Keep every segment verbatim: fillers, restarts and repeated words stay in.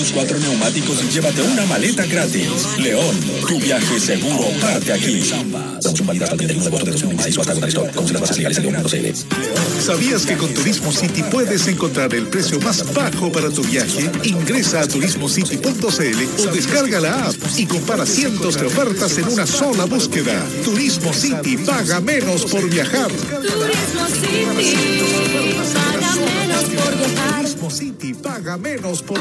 tus cuatro neumáticos y llévate una maleta gratis. León, tu viaje seguro parte aquí. Promoción válida hasta el treinta y uno de agosto de dos mil veintiséis o hasta agotar stock. Conoce las bases legales en león punto c l. ¿Sabías que con Turismo City puedes encontrar el precio más bajo para tu viaje? Ingresa a turismo city punto c l o descarga la app y compara cientos de ofertas en una sola búsqueda. Turismo City, paga menos por viajar. Turismo City, paga menos por viajar. Turismo City, paga menos por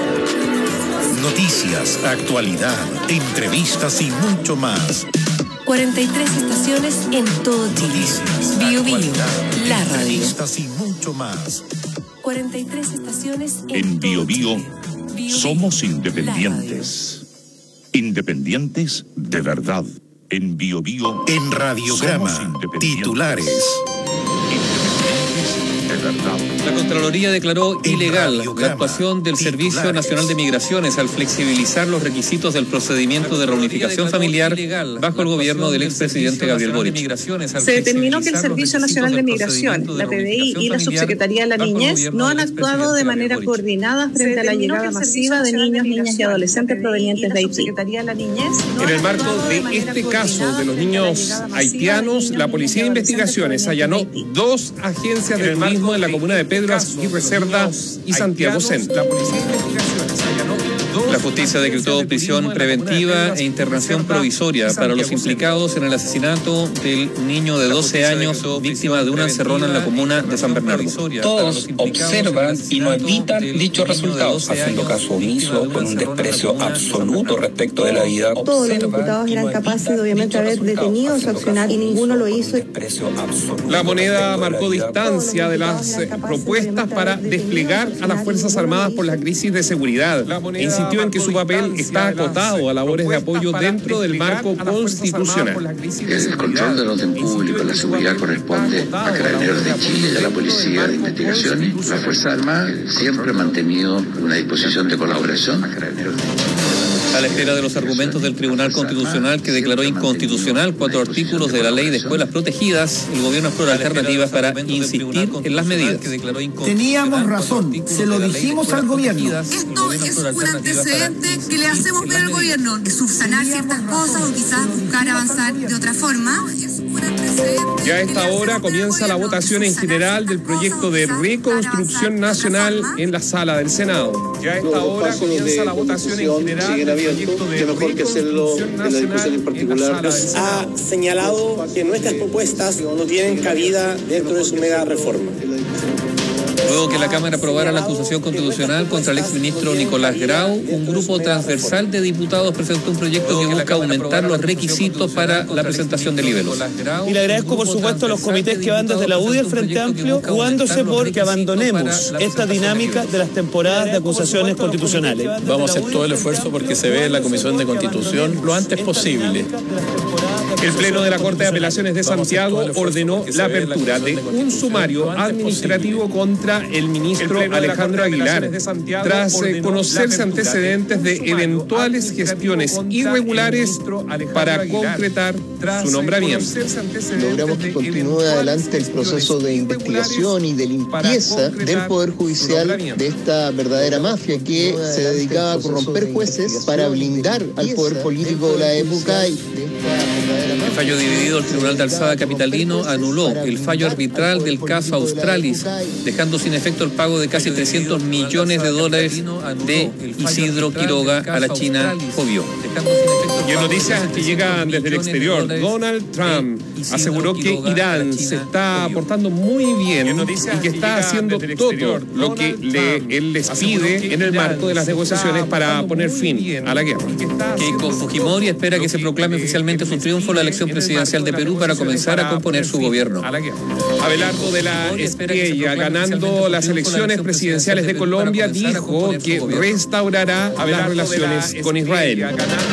viajar. Noticias, actualidad, entrevistas y mucho más. cuarenta y tres estaciones en todo Chile. Noticias, Bio Bio, actualidad, la radio. entrevistas y mucho más. cuarenta y tres estaciones en, En Bio Bio Bio somos Bio, independientes. Independientes de verdad. En Bio Bio En Radiograma, somos independientes. titulares. Independientes de verdad. La Contraloría declaró En ilegal radiograma, la actuación del Servicio titulares. Nacional de Migraciones al flexibilizar los requisitos del procedimiento de reunificación familiar bajo el gobierno del expresidente Gabriel Boric. Se determinó que el Servicio Nacional de Migración, la P D I y la Subsecretaría de la Niñez no han actuado de manera coordinada frente a la llegada masiva de niños, niñas y adolescentes provenientes de Haití. En el marco de este caso de los niños haitianos, la Policía de Investigaciones allanó dos agencias de turismo en la comuna de Pedro Aguirre Cerda y Santiago Centro. La Policía de Investigaciones allanó dos La justicia decretó prisión preventiva e internación provisoria para los implicados en el asesinato del niño de doce años, víctima de una encerrona en la comuna de San Bernardo. Todos observan y no evitan dichos resultados, haciendo caso omiso con un desprecio absoluto respecto de la vida. Todos los diputados eran capaces de obviamente haber detenido su accionar y ninguno lo hizo. La moneda marcó distancia de las eh, propuestas para desplegar a las Fuerzas Armadas por la crisis de seguridad e insistió en que su papel está acotado a labores de apoyo dentro del marco constitucional. El control del orden público, la seguridad corresponde a Carabineros de Chile y a la Policía de Investigaciones. La Fuerza Armada siempre ha mantenido una disposición de colaboración. A la espera de los argumentos del Tribunal Constitucional, que declaró inconstitucional cuatro artículos de la Ley de Escuelas Protegidas, el gobierno explora alternativas para insistir en las medidas. Teníamos razón, se lo dijimos al gobierno. Esto es un antecedente que le hacemos ver al gobierno, subsanar ciertas cosas o quizás buscar avanzar de otra forma. Ya a esta hora comienza la votación en general del proyecto de reconstrucción nacional en la sala del Senado. Ya a esta hora comienza la votación en general del proyecto de reconstrucción nacional en particular. Ha señalado que nuestras propuestas no tienen cabida dentro de su mega reforma. Luego que la Cámara aprobara la acusación constitucional contra el exministro Nicolás Grau, un grupo transversal de diputados presentó un proyecto que busca aumentar los requisitos para la presentación de libelos. Y le agradezco, por supuesto, a los comités que van desde la U D I al Frente Amplio, jugándose por que abandonemos esta dinámica de las temporadas de acusaciones constitucionales. Vamos a hacer todo el esfuerzo porque se vea en la Comisión de Constitución lo antes posible. El Pleno de la Corte de Apelaciones de Santiago ordenó la apertura de un sumario administrativo contra el ministro Alejandro Aguilar, tras eh, conocerse antecedentes de eventuales gestiones irregulares para concretar su nombramiento. Logramos que continúe adelante el proceso de investigación y de limpieza del Poder Judicial de esta verdadera mafia que se dedicaba a corromper jueces para blindar al poder político de la época. Y El fallo dividido, el Tribunal de Alzada Capitalino anuló el fallo arbitral del caso Australis, dejando sin efecto el pago de casi trescientos millones de dólares de Isidro Quiroga a la China Fobio. Y en noticias que llegan desde el exterior, Donald Trump aseguró que Irán se está portando muy bien y que está haciendo todo lo que le, él les pide en el marco de las negociaciones para poner fin a la guerra. Keiko Fujimori espera que se proclame oficialmente su triunfo en la elección presidencial de Perú para comenzar a componer su gobierno. Abelardo de la Estrella, ganando las elecciones presidenciales de Colombia, dijo que restaurará las relaciones con Israel.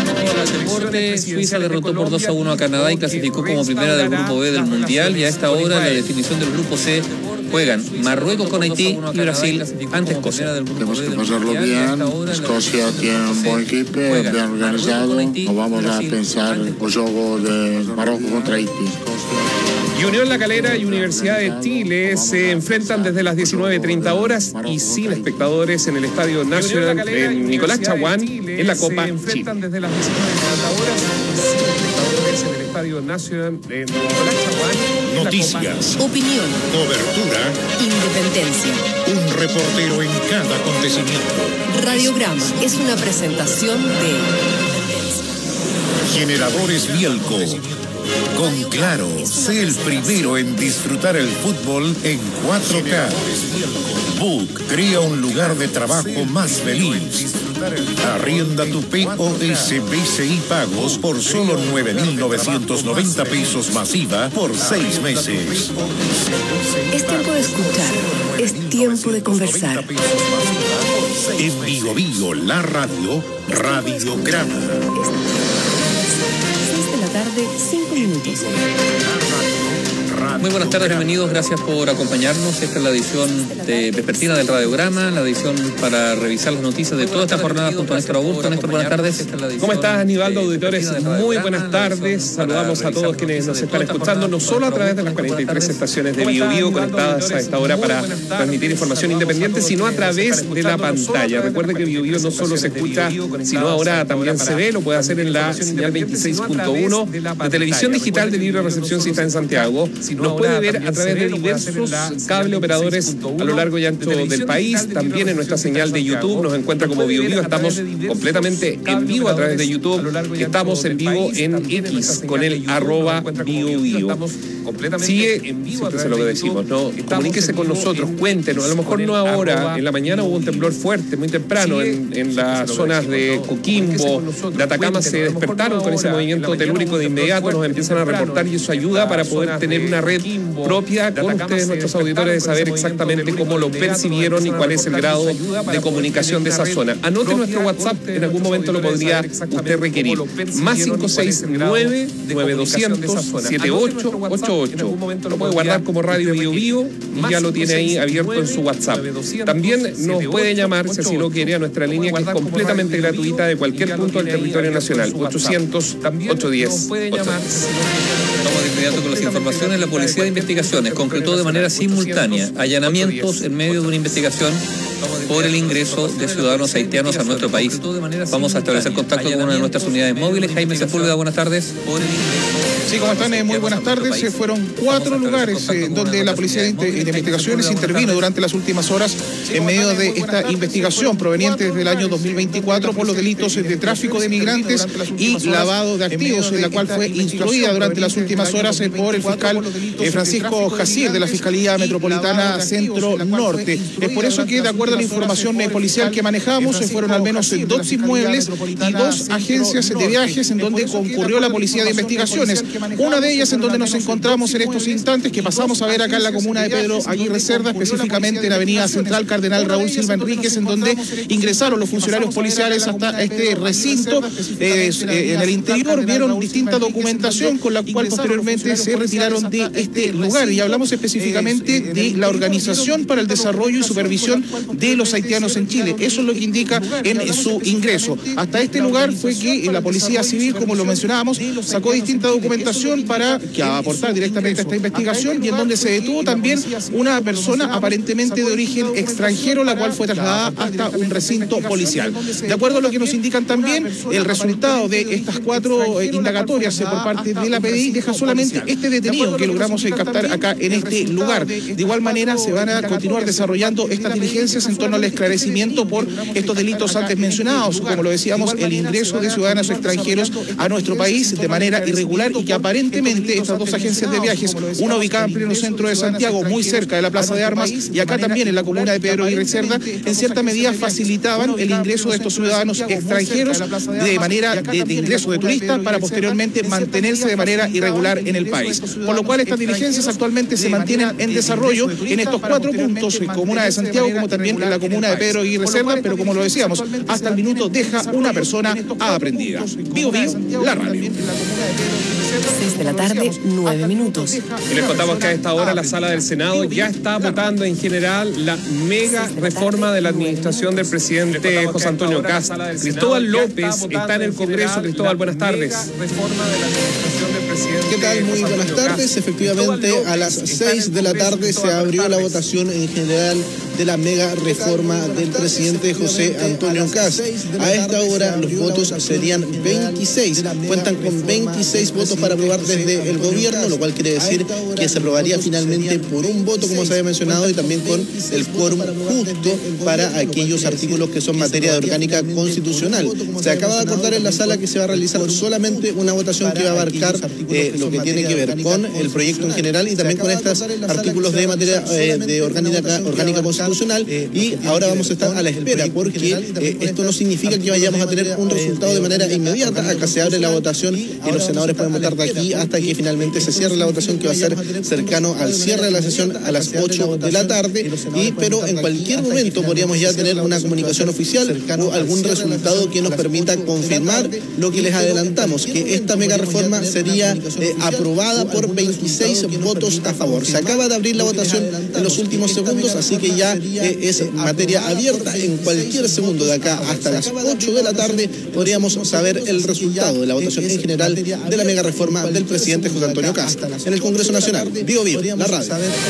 Suiza derrotó por dos a uno a Canadá y clasificó como primera del grupo B del Mundial, y a esta hora la definición del grupo C juegan Marruecos con Haití y Brasil ante Escocia. Tenemos que pasarlo bien. Escocia tiene un buen equipo, bien organizado. No vamos a pensar el juego de Marruecos contra Haití. Y Unión La Calera y Universidad de Chile se enfrentan desde las diecinueve treinta horas y sin espectadores en el Estadio Nacional en Nicolás Chaguán en la Copa Chile. Desde las diecinueve treinta horas y sin espectadores en el Estadio Nacional en Nicolás Chaguán. Noticias, opinión, cobertura, independencia. un reportero en cada acontecimiento. Radiograma es una presentación de Generadores Bielco. Con Claro, sé el primero en disfrutar el fútbol en cuatro K. Book crea un lugar de trabajo más feliz. Arrienda tu P O S B C I Pagos por solo nueve mil novecientos noventa pesos masiva por seis meses. Es tiempo de escuchar, es tiempo de conversar. En Bio Bio, la radio, Radiograma. seis de la tarde, cinco minutos. Muy buenas tardes, bienvenidos, gracias por acompañarnos. Esta es la edición de vespertina del Radiograma, la edición para revisar las noticias de toda esta jornada junto a Néstor Augusto. Néstor, buenas tardes. ¿Cómo estás, Aníbaldo, auditores? Muy buenas tardes. Saludamos a todos quienes nos están escuchando, no solo a través de las cuarenta y tres estaciones de Bio Bio conectadas a esta hora para transmitir información independiente, sino a través de la pantalla. Recuerde que Bio Bio no solo se escucha, sino ahora también se ve, lo puede hacer en la señal veintiséis punto uno de televisión digital de libre recepción si está en Santiago. Nos puede ver a través de diversos cable operadores a lo largo y ancho del país. También en nuestra señal de YouTube nos encuentra como Bio Bio. Estamos completamente en vivo a través de YouTube. Estamos en vivo en X con el arroba Bio Bio. Sigue, siempre es lo que decimos, ¿no? Comuníquese con nosotros, cuéntenos. A lo mejor no ahora, en la mañana hubo un temblor fuerte, muy temprano, en, en las zonas de Coquimbo, de Atacama, se despertaron con ese movimiento telúrico de inmediato, nos empiezan a reportar y eso ayuda para poder tener una red propia con ustedes, nuestros auditores, de saber exactamente cómo lo percibieron y cuál es el grado de comunicación de esa zona. Anote nuestro WhatsApp, en algún momento lo podría usted requerir. Más cinco seis nueve, nueve dos cero cero, siete ocho ocho ocho. Lo puede guardar como Radio Bio Bio y ya lo tiene ahí abierto en su WhatsApp. También nos puede llamar, si así lo quiere, a nuestra línea que es completamente gratuita de cualquier punto del territorio nacional. ochocientos, ochocientos diez. Vamos de inmediato con las informaciones. La Policía de Investigaciones concretó de manera simultánea allanamientos en medio de una investigación por el ingreso de ciudadanos haitianos a nuestro país. Vamos a establecer contacto con una de nuestras unidades móviles. Jaime Sepúlveda, buenas tardes. Sí, ¿cómo están? Eh, muy buenas tardes. Eh, fueron cuatro lugares eh, donde la Policía de, de Investigaciones intervino durante las últimas horas en medio de esta investigación proveniente desde el año dos mil veinticuatro por los delitos de tráfico de migrantes y lavado de activos, en la cual fue instruida durante las últimas horas eh, por el fiscal eh, Francisco Jacir de la Fiscalía Metropolitana Centro Norte. Es por eso que, de acuerdo a la información eh, policial que manejamos, eh, fueron al menos eh, dos inmuebles y dos agencias de viajes en donde concurrió la Policía de Investigaciones. Una de ellas en donde nos encontramos en estos instantes, que pasamos a ver acá en la comuna de Pedro Aguirre Cerda, específicamente en la avenida Central Cardenal Raúl Silva Enríquez, en donde ingresaron los funcionarios policiales hasta este recinto. Eh, eh, en el interior vieron distinta documentación con la cual posteriormente se retiraron de este lugar. Y hablamos específicamente de la Organización para el Desarrollo y Supervisión de los Haitianos en Chile. Eso es lo que indica en su ingreso. Hasta este lugar fue que la Policía Civil, como lo mencionábamos, sacó distinta documentación para que aportar directamente a esta investigación, y en donde se detuvo también una persona aparentemente de origen extranjero, la cual fue trasladada hasta un recinto policial. De acuerdo a lo que nos indican también, el resultado de estas cuatro eh, indagatorias eh, por parte de la P D I deja solamente este detenido que logramos eh, captar acá en este lugar. De igual manera, se van a continuar desarrollando estas diligencias en torno al esclarecimiento por estos delitos antes mencionados, como lo decíamos, el ingreso de ciudadanos extranjeros a nuestro país de manera irregular, y que aparentemente estas dos agencias de viajes, una ubicada en pleno centro de Santiago, muy cerca de la Plaza de Armas, y acá también en la comuna de Pedro Aguirre Cerda, en cierta medida facilitaban el ingreso de estos ciudadanos extranjeros de manera de, de ingreso de turistas para posteriormente mantenerse de manera irregular en el país. Por lo cual estas diligencias actualmente se mantienen en desarrollo en estos cuatro puntos, en comuna de Santiago como también en la comuna de Pedro Aguirre Cerda, pero como lo decíamos, hasta el minuto deja una persona aprendida. Bio Bio, la radio. seis de la tarde, nueve minutos. Y les contamos que a esta hora la sala del Senado ya está votando en general la mega reforma de la administración del presidente José Antonio Kast. Cristóbal López está en el Congreso. Cristóbal, buenas tardes. Reforma de la administración del presidente ¿Qué tal? Muy buenas tardes. Efectivamente, a las seis de la tarde se abrió la votación en general de la mega reforma del presidente José Antonio Kast. A esta hora los votos serían veintiséis. Cuentan con veintiséis votos para aprobar desde el gobierno, lo cual quiere decir que se aprobaría finalmente por un voto, como se había mencionado, y también con el quórum justo para aquellos artículos que son materia de orgánica constitucional. Se acaba de acordar en la sala que se va a realizar solamente una votación que va a abarcar eh, lo que tiene que ver con el proyecto en general y también con estos artículos de materia eh, de orgánica, orgánica constitucional. Y ahora vamos a estar a la espera porque eh, esto no significa que vayamos a tener un resultado de manera inmediata. Acá se abre la votación y los senadores pueden votar de aquí hasta que finalmente se cierre la votación, que va a ser cercano al cierre de la sesión a las ocho de la tarde. Y pero en cualquier momento podríamos ya tener una comunicación oficial o algún resultado que nos permita confirmar lo que les adelantamos, que esta mega reforma sería eh, aprobada por veintiséis votos a favor. Se acaba de abrir la votación en los últimos segundos, así que ya eh, es materia abierta. En cualquier segundo de acá hasta las ocho de la tarde podríamos saber el resultado de la votación en general de la mega reforma del presidente José Antonio Kast en el Congreso Nacional. Vivo Vivo, la radio.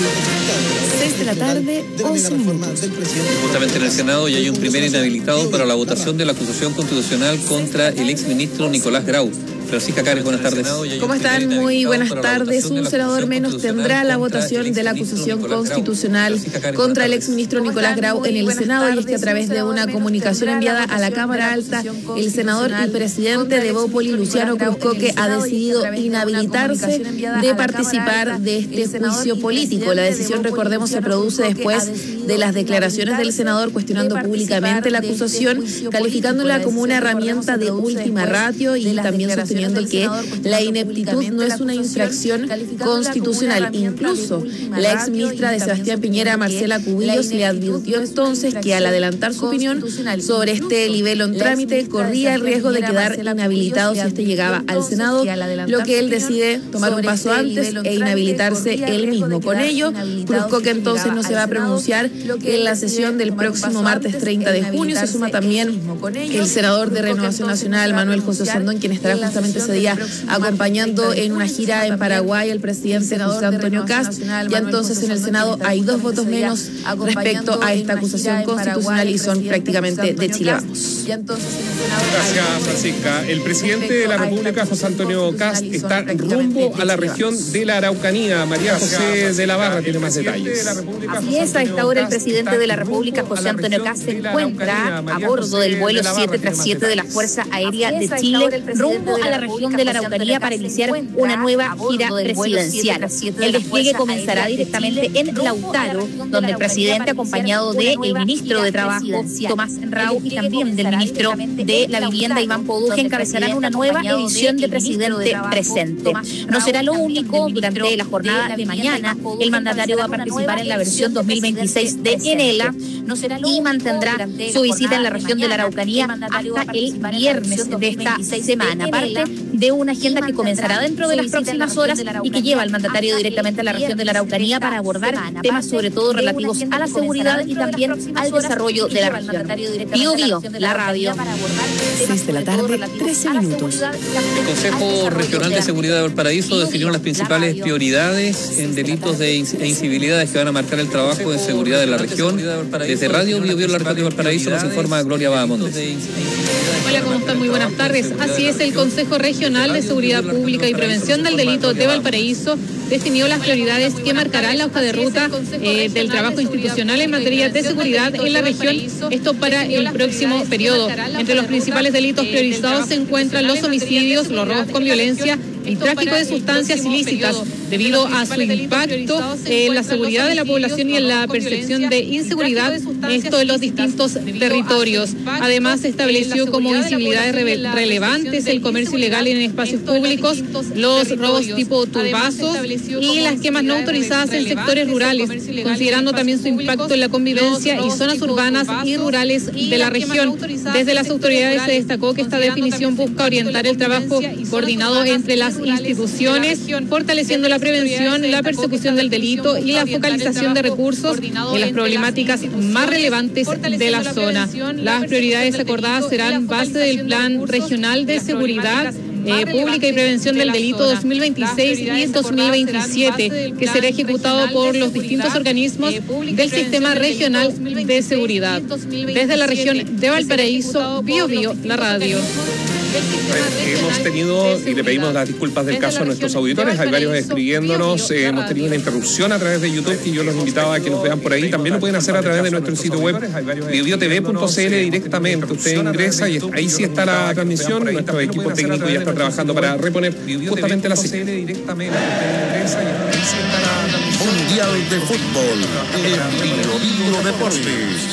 seis de la tarde, once minutos. Justamente en el Senado ya hay un primer inhabilitado para la votación de la acusación constitucional contra el exministro Nicolás Grau. Francisca Cares, buenas tardes. ¿Cómo están? Muy buenas tardes. Un senador menos tendrá la votación de la acusación constitucional contra el exministro Nicolás Grau en el Senado, y es que a través de una comunicación enviada a la Cámara Alta, el senador y presidente de Bópoli, Luciano Cruzcoque, ha decidido inhabilitarse de participar de este juicio político. La decisión, recordemos, se produce después de las declaraciones del senador cuestionando públicamente la acusación, calificándola como una herramienta de última ratio y también sosteniendo que la ineptitud no es una infracción constitucional. Incluso la ex ministra de Sebastián Piñera, Marcela Cubillos, le advirtió entonces que al adelantar su opinión sobre este libelo en trámite corría el riesgo de quedar inhabilitado si este llegaba al Senado, lo que él decide tomar un paso antes e inhabilitarse él mismo. Con ello, Cruzcoque entonces no se va a pronunciar en la sesión del próximo martes treinta de junio. Se suma también el senador de Renovación Nacional, Manuel José Sandón, quien estará justamente ese día acompañando en una gira en Paraguay al presidente José Antonio Kast. Ya entonces en el Senado hay dos votos menos respecto a esta acusación constitucional y son prácticamente de Chile Vamos. Gracias, Francisca. El presidente de la República, José Antonio Kast, está rumbo a la región de la Araucanía. María José de la Barra tiene más detalles. Así es, a esta hora el presidente de la República, José Antonio Kast, se encuentra a bordo del vuelo siete tras siete de la Fuerza Aérea de Chile rumbo a la región de la Araucanía para iniciar una nueva gira presidencial. El despliegue comenzará directamente en Lautaro, donde el presidente, acompañado del ministro de Trabajo, Tomás Rau, y también del ministro de la Vivienda, Iván Poduje, encabezarán una nueva edición de Presidente Presente. No será lo único. Durante la jornada de mañana, el mandatario va a participar en la versión dos mil veintiséis de Enela y mantendrá su visita en la región de la Araucanía hasta el viernes de esta semana, parte de una agenda que comenzará dentro de las próximas horas y que lleva al mandatario directamente a la región de la Araucanía para abordar temas sobre todo relativos a la seguridad y también al desarrollo de la región. Bio Bio, la radio. seis de la tarde, trece minutos. El Consejo Regional de Seguridad de Valparaíso definió las principales prioridades en delitos de e incivilidades que van a marcar el trabajo de seguridad de la región. Desde Radio Bio Bio, la radio de Valparaíso, nos informa Gloria Bahamondes. Hola, ¿cómo están? Muy buenas tardes. Así es, el Consejo Regional de Seguridad Pública y Prevención del Delito de Valparaíso definió las prioridades que marcarán la hoja de ruta eh, del trabajo institucional en materia de seguridad en la región, esto para el próximo periodo. Entre los principales delitos priorizados se encuentran los homicidios, los robos con violencia, el tráfico de sustancias ilícitas, debido a su impacto en la seguridad de la población y en la percepción de inseguridad, esto en los distintos territorios. Además, se estableció como visibilidades relevantes el comercio ilegal en espacios públicos, los robos tipo turbazos y las quemas no autorizadas en sectores rurales, considerando también su impacto en la convivencia y zonas urbanas y rurales de la región. Desde las autoridades se destacó que esta definición busca orientar el trabajo coordinado entre las instituciones, fortaleciendo la prevención, la persecución del delito y la focalización de recursos en las problemáticas más relevantes de la zona. Las prioridades acordadas serán base del Plan Regional de Seguridad eh, Pública y Prevención del Delito dos mil veintiséis y dos mil veintisiete, que será ejecutado por los distintos organismos del Sistema Regional de Seguridad. Desde la región de Valparaíso, Bio Bio, la radio. Hemos tenido, y le pedimos las disculpas del caso a nuestros auditores, hay varios escribiéndonos, eh, hemos tenido una interrupción a través de YouTube y yo los invitaba a que nos vean por ahí. También lo pueden hacer a través de nuestro sitio web, bio bio t v punto c l directamente. Usted ingresa y ahí sí está la transmisión. Nuestro equipo técnico ya está trabajando para reponer justamente la señal. Mundial de Fútbol en Bio Bio Deportes.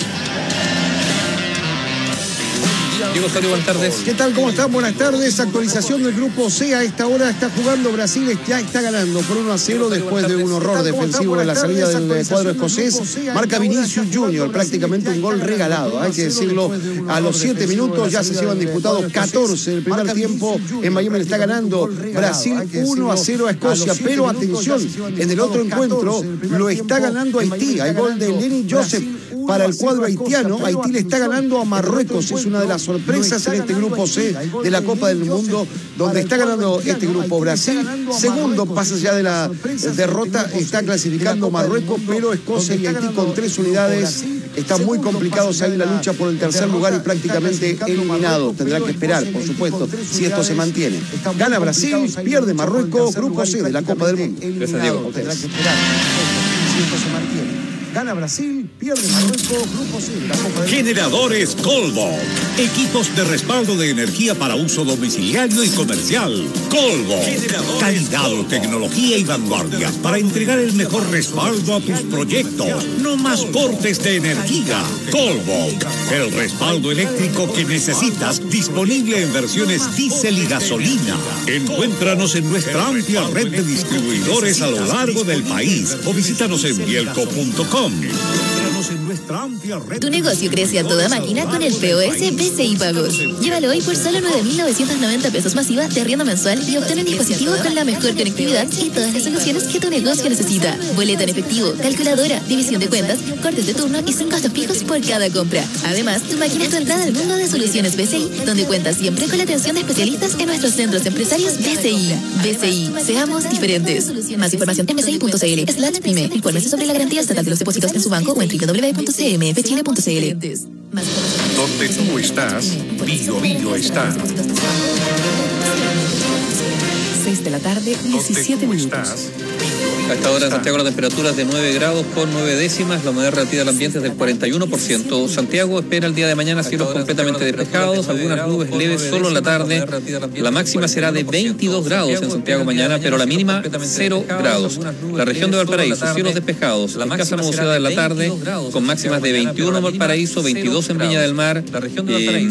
Diego Osorio, buenas tardes. ¿Qué tal? ¿Cómo están? Buenas tardes. Actualización del grupo C. A esta hora está jugando Brasil, ya está ganando por uno a cero después de un horror defensivo en la salida del cuadro escocés. Marca Vinicius Junior, prácticamente un gol regalado, hay que decirlo. A los siete minutos ya se llevan disputados catorce del primer tiempo. En Miami está ganando Brasil uno a cero a Escocia, pero atención, en el otro encuentro lo está ganando Haití. Hay gol de Lenny Joseph para el cuadro haitiano. Haití le está ganando a Marruecos, es una de las sorpresas en este grupo C de la Copa del Mundo, donde está ganando este grupo Brasil. Segundo, pasa ya de la derrota, está clasificando Marruecos, pero Escocia y Haití con tres unidades están muy complicados ahí en la lucha por el tercer lugar y prácticamente eliminados. Tendrá que esperar, por supuesto, si esto se mantiene. Gana Brasil, pierde Marruecos, grupo C de la Copa del Mundo. Gracias, Diego. Tendrá que esperar si esto se mantiene. Gana Brasil, pierde Marruecos, grupo C de la Copa del Mundo. Generadores Colvo. Equipos de respaldo de energía para uso domiciliario y comercial. Colvo. Calidad, tecnología y vanguardia para entregar el mejor respaldo a tus proyectos. No más cortes de energía. Colvo. El respaldo eléctrico que necesitas, disponible en versiones diésel y gasolina. Encuéntranos en nuestra amplia red de distribuidores a lo largo del país o visítanos en bielco punto com. Tu negocio crece a toda máquina con el P O S B C I Pagos. Llévalo hoy por solo nueve mil novecientos noventa pesos masiva de arriendo mensual y obtén un dispositivo con la mejor conectividad y todas las soluciones que tu negocio necesita. Boleto en efectivo, calculadora, división de cuentas, cortes de turno y sin costos fijos por cada compra. Además, tu máquina es tu entrada al mundo de soluciones B C I, donde cuentas siempre con la atención de especialistas en nuestros centros empresarios B C I. B C I, seamos diferentes. Más información en b c i punto c l slash pyme. Infórmese sobre la garantía estatal de los depósitos en su banco o en w w w punto c m f chile punto c l. Donde tú estás, Bio Bio está. seis de la tarde, diecisiete minutos. A esta hora en Santiago la temperatura es de nueve grados con nueve décimas, la humedad relativa del ambiente es del cuarenta y uno por ciento. Santiago espera el día de mañana cielos completamente despejados, algunas nubes leves solo en la tarde. La máxima será de veintidós grados en Santiago mañana, pero la mínima cero grados. La región de Valparaíso, cielos despejados, escasa nubosidad en la tarde, con máximas de veintiuno en Valparaíso, veintidós en Viña del Mar, eh,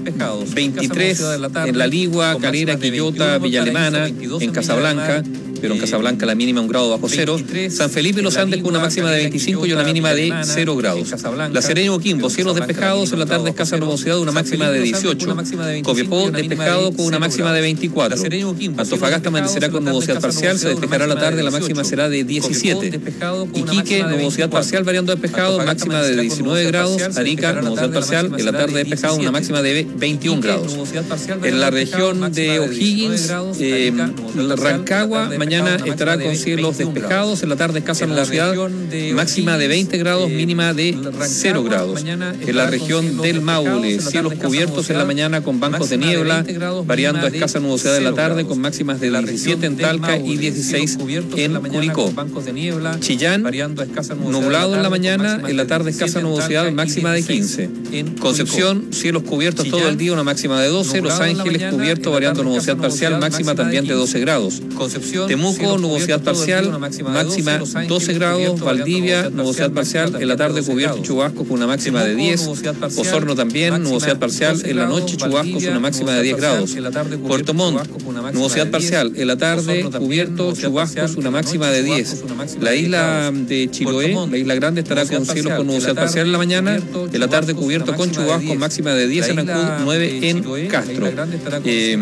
veintitrés en La Ligua, Calera, Quillota, Villa Alemana, en Casablanca. Pero en Casablanca la mínima un grado bajo cero. San Felipe y Los Andes con una máxima de veinticinco y una mínima de cero grados. La Serena y Coquimbo, cielos despejados, en la tarde escasa nubosidad, una máxima de dieciocho. Copiapó despejado con una máxima de veinticuatro. Antofagasta amanecerá con nubosidad parcial, se despejará la tarde, la máxima será de diecisiete. Iquique, nubosidad parcial variando despejado, máxima de diecinueve grados. Arica, nubosidad parcial, en la tarde despejado, una máxima de veintiún grados. En la región de O'Higgins, eh, Rancagua, mañana estará con cielos despejados, en la tarde escasa nubosidad, máxima de veinte grados, mínima de cero grados. En la región del Maule, cielos cubiertos en la mañana con bancos de niebla, variando a escasa nubosidad en la tarde, con máximas de diecisiete en Talca y dieciséis en Curicó. Chillán, nublado en la mañana, en la tarde escasa nubosidad, máxima de quince. Concepción, cielos cubiertos todo el día, una máxima de doce. Los Ángeles, cubierto, variando nubosidad parcial, máxima también de doce grados. Temuco, nubosidad parcial, máxima doce grados. Valdivia, nubosidad parcial, en la tarde cubierto y chubascos con una máxima de diez. Osorno también, nubosidad parcial, en la noche chubascos, una máxima de diez grados. Puerto Montt, nubosidad parcial, en la tarde cubierto, chubascos, una máxima de diez. La isla de Chiloé, la isla grande, estará con cielos con nubosidad parcial en la mañana, en la tarde cubierto con chubascos, máxima de diez en Ancud, nueve en Castro. Eh,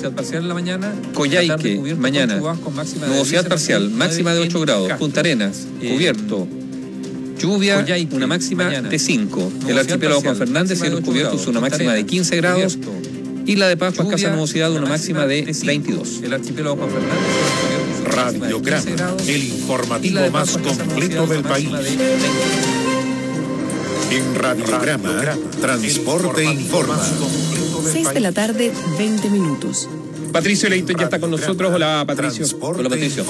Coyhaique, mañana, nubosidad parcial, máxima de ocho grados. Punta Arenas, cubierto. Lluvia, una máxima de cinco. El archipiélago Juan Fernández, cielos cubiertos, una máxima de quince grados. Y la de Pascua, escasa nubosidad, una máxima de veintidós. El archipiélago Juan Fernández. Radiograma, el informativo más completo del país. En Radiograma, Transporte Informa. seis de la tarde, veinte minutos. Patricio Leighton ya está con nosotros. Hola, Patricio. Hola, Patricio.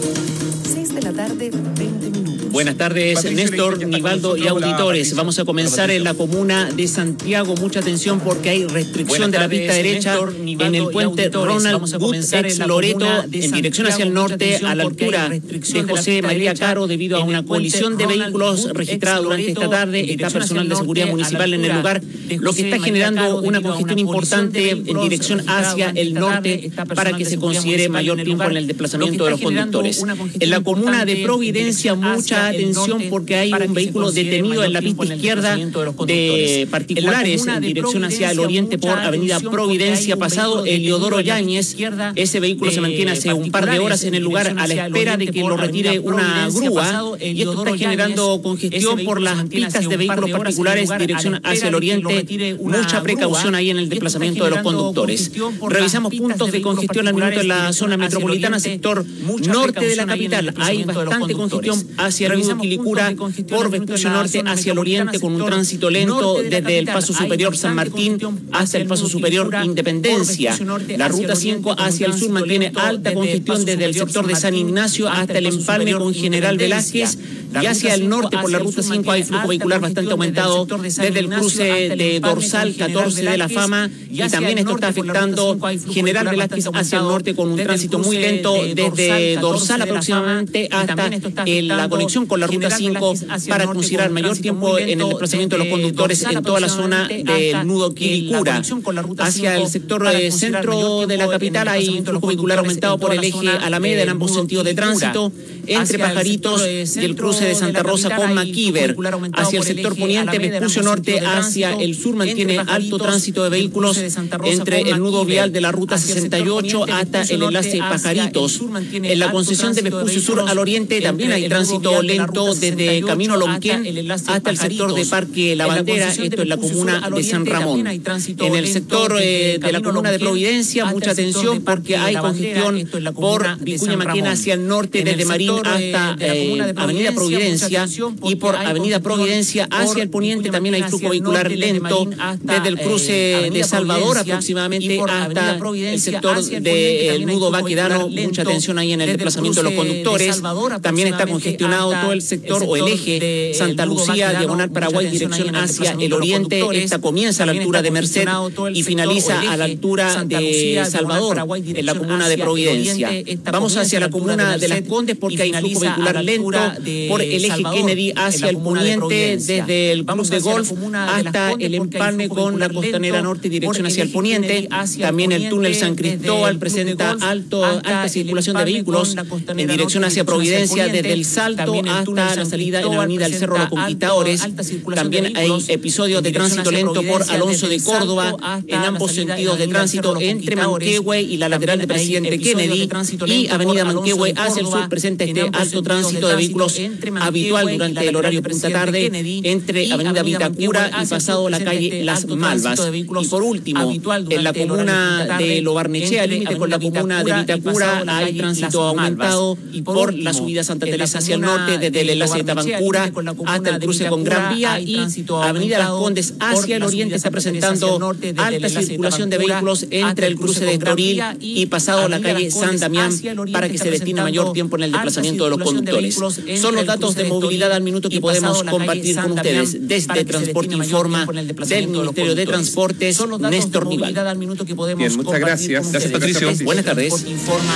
seis de la tarde, veinte minutos. Buenas tardes, Patricio Néstor, Leighton ya está Nivaldo con y nosotros. Hola, auditores. Patricio. Vamos a comenzar en la comuna de Santiago. Mucha atención porque hay restricción Buenas de la tardes, pista derecha Néstor, en Nivaldo el y puente auditores. Ronald Vamos a Wood comenzar ex en la Loreto comuna en de dirección hacia el Santiago. Mucha norte atención a la porque hay altura de restricción de la José pista María derecha Caro debido a en una el puente colisión de Ronald vehículos Wood registrada ex durante esta Loreto tarde. en Está dirección personal hacia de el seguridad norte a la municipal en el altura lugar, de lo que José está María generando Caro una debido a una congestión colisión de importante en vehículos dirección registrada hacia durante el esta tarde. norte Está para personal que de se seguridad considere municipal mayor en el tiempo lugar, en el lo que desplazamiento de está los generando conductores. una congestión En la comuna de importante Providencia, en dirección mucha hacia el atención norte porque hay para un que se vehículo considere detenido en la mayor pista tiempo en el izquierda desplazamiento de los de conductores. particulares En la comuna en de dirección hacia el Providencia, oriente por mucha Avenida atención Providencia, porque hay un pasado vehículo Eliodoro detenido en la pista Yáñez. izquierda Ese vehículo se de mantiene hace un par de horas en el lugar a la espera de que lo retire una grúa, y esto está generando congestión por las pistas de vehículos particulares en dirección hacia el oriente. Mucha precaución ahí en el desplazamiento de los conductores. Revisamos puntos de congestión al minuto en la zona metropolitana, sector norte de la capital. Hay bastante congestión hacia el río Quilicura por Vespucio Norte hacia el oriente, con un tránsito lento desde el paso superior San Martín hasta el paso superior Independencia. La ruta cinco hacia el sur mantiene alta congestión desde el sector de San Ignacio hasta el empalme con General Velázquez, y hacia el norte por la ruta cinco hay flujo vehicular bastante aumentado desde el cruce de Dorsal catorce de la Fama, y también esto está afectando General Velázquez hacia el norte con un tránsito muy lento desde Dorsal aproximadamente hasta la conexión con la ruta cinco para considerar mayor tiempo en el desplazamiento de los conductores en toda la zona del nudo Quilicura. Hacia el sector centro de la capital hay flujo vehicular aumentado por el eje Alameda en ambos sentidos de tránsito, entre Pajaritos y el cruce de Santa Rosa con Maquiver. Hacia el sector poniente, Vespucio Norte hacia el sur mantiene alto tránsito de vehículos entre el nudo vial de la ruta sesenta y ocho hasta el enlace Pajaritos. En la concesión de Vespucio Sur al oriente también hay tránsito lento desde Camino Lonquén hasta el sector de Parque La Bandera, esto en la comuna de San Ramón. En el sector eh, de la comuna de Providencia, mucha atención porque hay congestión por Vicuña Maquena hacia el norte desde Marín hasta eh, Avenida Providencia, y por Avenida Providencia hacia el poniente también hay flujo vehicular lento desde el cruce de Salvador aproximadamente hasta el sector del nudo Baquedano. Mucha atención ahí en el desplazamiento de los conductores. También está congestionado todo el sector o el eje Santa Lucía, diagonal Paraguay, dirección hacia el oriente. Esta comienza a la altura de Merced y finaliza a la altura de Salvador, en la comuna de Providencia. Vamos hacia la comuna de Las Condes porque hay flujo vehicular lento por el eje Kennedy hacia el poniente, desde el club de golf hasta el empalme con la costanera norte, dirección hacia el poniente. También el túnel San Cristóbal presenta alto, alta circulación de vehículos en dirección hacia Providencia, desde el Salto hasta la salida en la avenida del Cerro Los Conquistadores. También hay episodios de tránsito lento por Alonso de Córdoba en ambos sentidos de tránsito entre Manquehue y la lateral de Presidente Kennedy, y Avenida Manquehue hacia el sur presenta este alto tránsito de vehículos habitual durante el horario punta tarde entre Avenida Vitacura y pasado la calle Las Malvas. Y por último, en la comuna de Lo Barnechea, al límite con la comuna de Vitacura, hay tránsito aumentado por la subida Santa Teresa hacia el norte desde el enlace de Tabancura hasta el cruce con Gran Vía, y Avenida Las Condes hacia el oriente está presentando alta circulación de vehículos entre el cruce de Estoril y pasado la calle San Damián para que se destine mayor tiempo en el desplazamiento de los conductores. Son los datos de movilidad al minuto que podemos compartir con ustedes desde Transporte Informa del Ministerio de Transportes, Néstor Nivaldo. Bien, muchas gracias. Gracias, Patricio. Buenas tardes. ¿Se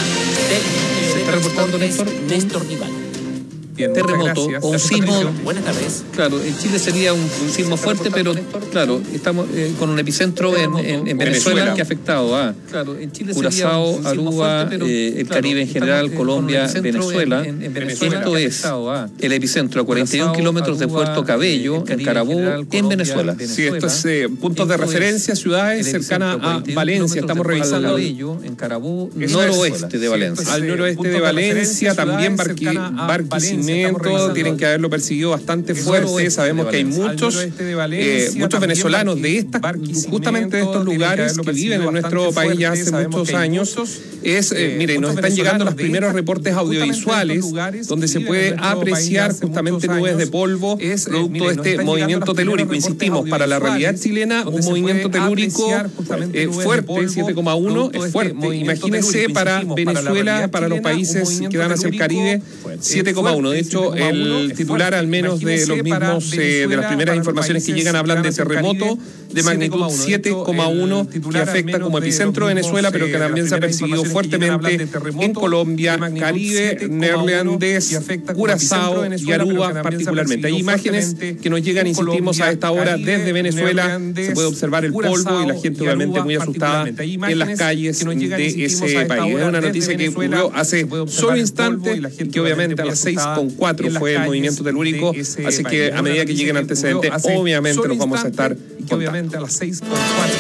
está reportando, Néstor? Néstor Nivaldo. Bien, terremoto gracias. o un Gracias, sismo. Patricio. Buenas tardes. Claro, en Chile sería un, un sismo fuerte, pero claro, estamos eh, con un epicentro en, en, en Venezuela, Venezuela. que ha afectado a Claro, en Chile Curazao, sería un sismo Aruba, fuerte, pero, eh, el claro, Caribe en general, estamos, eh, Colombia, con un epicentro Venezuela. en- en Venezuela Esto que ha es afectado a el epicentro a cuarenta y un Curazao, kilómetros de Aruba, Puerto Cabello, el en Caribe Carabobo, en general, en Colombia, Venezuela. Sí, esto es eh, puntos de Esto es referencia, ciudades el cercanas epicentro, a cuarenta y un Valencia. Estamos kilómetros de revisando Cabello, en Carabobo, Eso Noroeste es. de Valencia. al noroeste de Valencia, también Barqui- Barquisimeto, movimiento tienen que haberlo percibido bastante fuerte. Sabemos que hay muchos, eh, muchos venezolanos de estas, justamente de estos lugares que viven en nuestro país ya hace muchos años. Es, eh, mire, nos están llegando los primeros reportes audiovisuales donde se puede apreciar justamente nubes de polvo producto de este movimiento telúrico. Insistimos, para la realidad chilena, un movimiento telúrico eh, fuerte, siete coma uno, es fuerte. Imagínense para Venezuela, para los países que dan hacia el Caribe, siete coma uno. De hecho, el titular, al menos de los mismos, eh, de las primeras informaciones que llegan, hablan de terremoto de magnitud siete coma uno que afecta como epicentro Venezuela, pero que también se ha percibido fuertemente en Colombia, Caribe, Neerlandés, Curazao y Aruba particularmente. Hay imágenes que nos llegan, insistimos, a esta hora desde Venezuela. Se puede observar el polvo y la gente obviamente muy asustada en las calles de ese país. Es una noticia que ocurrió hace solo instantes y que obviamente a las seis con cuatro fue el movimiento telúrico, así que a medida que lleguen antecedentes, obviamente los vamos a estar contando. A las seis con cuatro.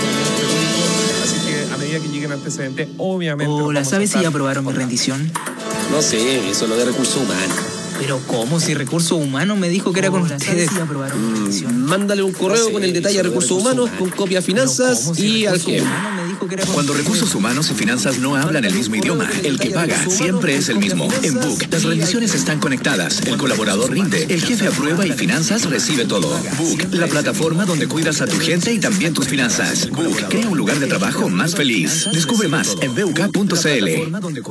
Así que a medida que lleguen antecedentes, obviamente. Hola, ¿sabes si ya aprobaron mi rendición? No sé, eso es lo de recursos humanos. Pero ¿cómo? Si Recursos Humanos me dijo que era con ustedes. Mm, mándale un correo no sé, con el detalle a Recursos Humanos, con copia a Finanzas y al jefe. Cuando Recursos Humanos y Finanzas no hablan el mismo idioma, el que paga siempre es el mismo. En Book, las rendiciones están conectadas, el colaborador rinde, el jefe aprueba y Finanzas recibe todo. Book, la plataforma donde cuidas a tu gente y también tus finanzas. Book, crea un lugar de trabajo más feliz. Descubre más en b u k punto c l.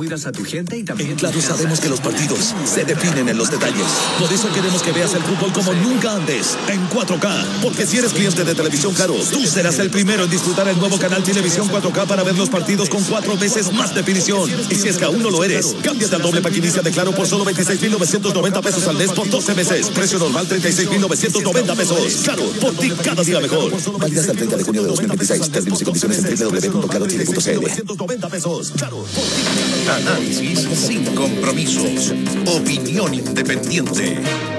En Claro sabemos que los partidos se definen en los detalles. Por eso queremos que veas el fútbol como nunca antes, en cuatro K. Porque si eres cliente de Televisión Claro, tú serás el primero en disfrutar el nuevo canal Televisión cuatro K para ver los partidos con cuatro veces más definición. Y si es que aún no lo eres, cámbiate al doble pack inicia de Claro por solo veintiséis mil novecientos noventa pesos al mes por doce meses. Precio normal treinta y seis mil novecientos noventa pesos. Claro, por ti cada día mejor. Válidas hasta el treinta de junio de dos mil veintiséis. Términos y condiciones en doble u doble u doble u punto claro chile punto c l. Análisis sin compromisos. Opinión independiente.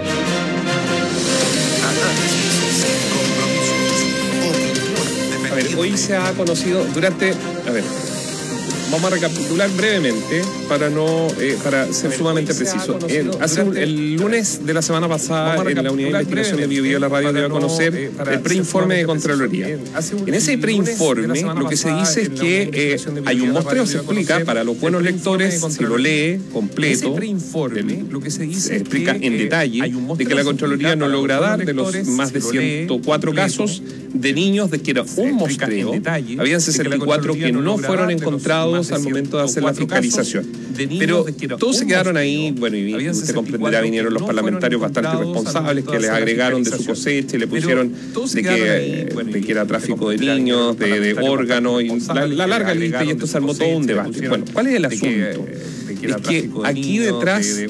A ver, hoy se ha conocido durante... A ver, vamos a recapitular brevemente para no eh, para ser sumamente preciso. El, hace un, el lunes de la semana pasada, en la unidad de investigación de Bio Bio, la radio dio a conocer el preinforme de Contraloría. En ese preinforme lo que se dice es que eh, hay un muestreo, se explica para los buenos lectores, si lo lee completo, lo que se dice se explica en detalle de que la Contraloría no logra dar de los más de ciento cuatro casos de niños, de que era un muestreo, habían sesenta y cuatro que no fueron encontrados al momento de hacer la fiscalización. Pero todos se quedaron ahí, bueno, y usted comprenderá, vinieron los parlamentarios bastante responsables que les agregaron de su cosecha y le pusieron de que, de que era tráfico de niños, de, de órganos, y la, la larga lista, y esto se armó todo un debate. Bueno, ¿cuál es el asunto? Es que aquí detrás, de,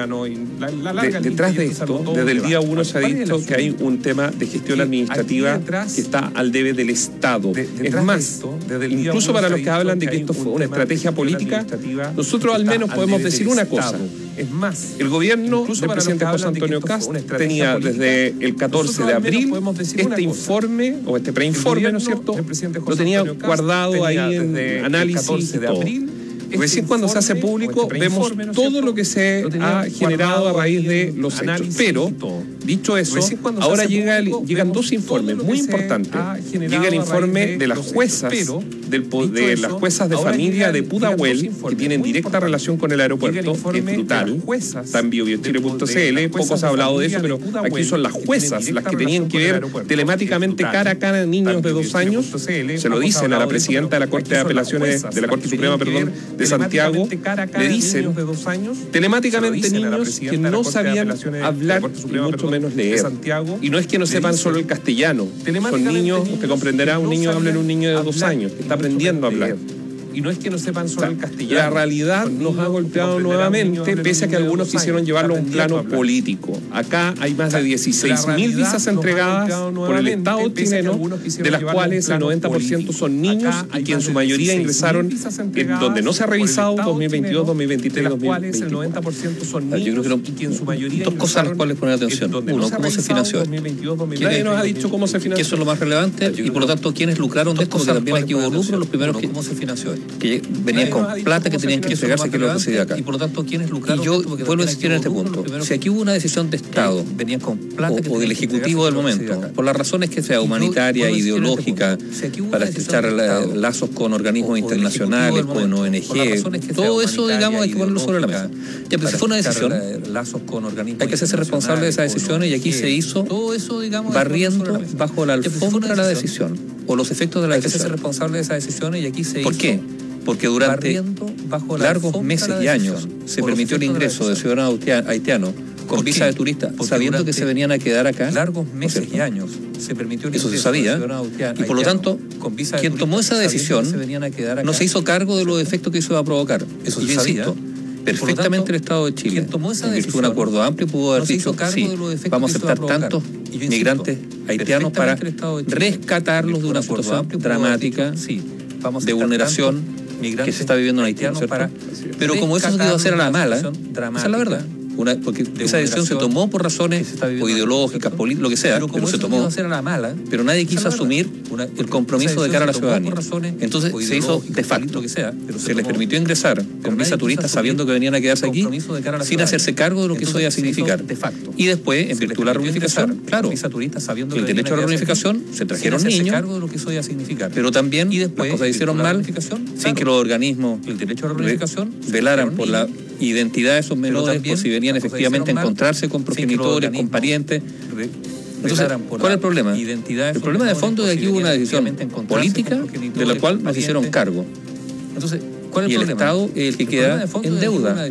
de, detrás de esto, desde el día uno se ha dicho que hay un tema de gestión administrativa que está al debe del Estado. Es más, incluso para los que hablan de que esto fue una estrategia política, nosotros al menos podemos decir una cosa. Es más, el gobierno del presidente José Antonio Kast tenía desde el catorce de abril este informe, o este preinforme, ¿no es cierto? Lo tenía guardado ahí en análisis y todo. Recién cuando se hace público vemos todo lo que se ha generado a raíz de los hechos. Pero, dicho eso, ahora llega el, llegan dos informes muy importantes. Llega el informe de las juezas, del, de las juezas de familia de Pudahuel, que tienen directa relación con el aeropuerto, que es brutal. Está en bio bio chile punto c l, poco se ha hablado de eso, pero aquí son las juezas las que tenían que ver telemáticamente cara a cara a niños de dos años. Se lo dicen a la presidenta de la Corte de Apelaciones, de la Corte Suprema, perdón, de Santiago, le dicen telemáticamente niños que no sabían hablar y mucho menos leer. Y no es que no sepan solo el castellano, son niños, usted comprenderá, un niño habla en un niño de dos años, que está aprendiendo a hablar. Y no es que no sepan solo el castellano. La realidad nos ha golpeado nuevamente, pese a que algunos quisieron llevarlo a un plano político. Acá hay más de dieciséis mil visas entregadas por el Estado chileno, de las cuales el noventa por ciento son niños y que en su mayoría ingresaron en donde no se ha revisado dos mil veintidós, dos mil veintitrés, dos mil veinticuatro. El noventa por ciento son niños. Yo creo que no, dos cosas a las cuales poner atención. Uno, cómo se financió esto. Nadie nos ha dicho cómo se financió. Que eso es lo más relevante y por lo tanto quienes lucraron de esto, porque también aquí hubo lucro, los primeros que cómo se financió esto. que venían con plata que tenían que entregarse, que es lo que sucedió acá. Y por lo tanto, ¿quiénes lucraron? Y yo vuelvo a insistir en este punto. Si aquí hubo una decisión de Estado venían con plata o, o del Ejecutivo del momento, por las razones que sea humanitaria, ideológica, para estrechar lazos con organismos internacionales, con O N G, todo eso, digamos, hay que ponerlo sobre la mesa. Ya, pero si fue una decisión, hay que hacerse responsable de esas decisiones y aquí se hizo barriendo bajo la alfombra la decisión o los efectos de la decisión. Hay que hacerse responsable de esas decisiones y aquí se hizo. ¿Por qué? Porque durante largos meses y años se permitió el ingreso de ciudadanos haitianos con visa de turista, sabiendo que se venían a quedar acá. Largos meses y años se permitió el ingreso. Eso se sabía. Y por lo tanto, quien tomó esa decisión no se hizo cargo de los efectos que eso iba a provocar. Eso se sabía. Perfectamente el Estado de Chile, en virtud de un acuerdo amplio, pudo haber dicho, sí, vamos a aceptar tantos migrantes haitianos para rescatarlos de una situación dramática de vulneración que se está viviendo en Haití, ¿no? Pero como eso se quedó hacer a la mala, esa es la verdad. Una, porque esa decisión se tomó por razones o ideológicas, políticas, lo que sea, pero, pero se tomó. Pero nadie quiso asumir el compromiso de cara a la ciudadanía. Entonces se hizo de facto. Se les permitió ingresar con visa turista sabiendo que venían a quedarse aquí sin hacerse cargo de lo que eso iba a significar. Y después, en virtud de la reunificación, claro, el derecho a la reunificación, se trajeron niños, pero también las cosas se hicieron mal sin que los organismos velaran por la identidad de esos menores, por si venían efectivamente a encontrarse con progenitores, con parientes. Entonces, ¿cuál es el problema? El problema de fondo es que aquí hubo una decisión política de la cual nos hicieron cargo. Y el Estado es el que queda en deuda.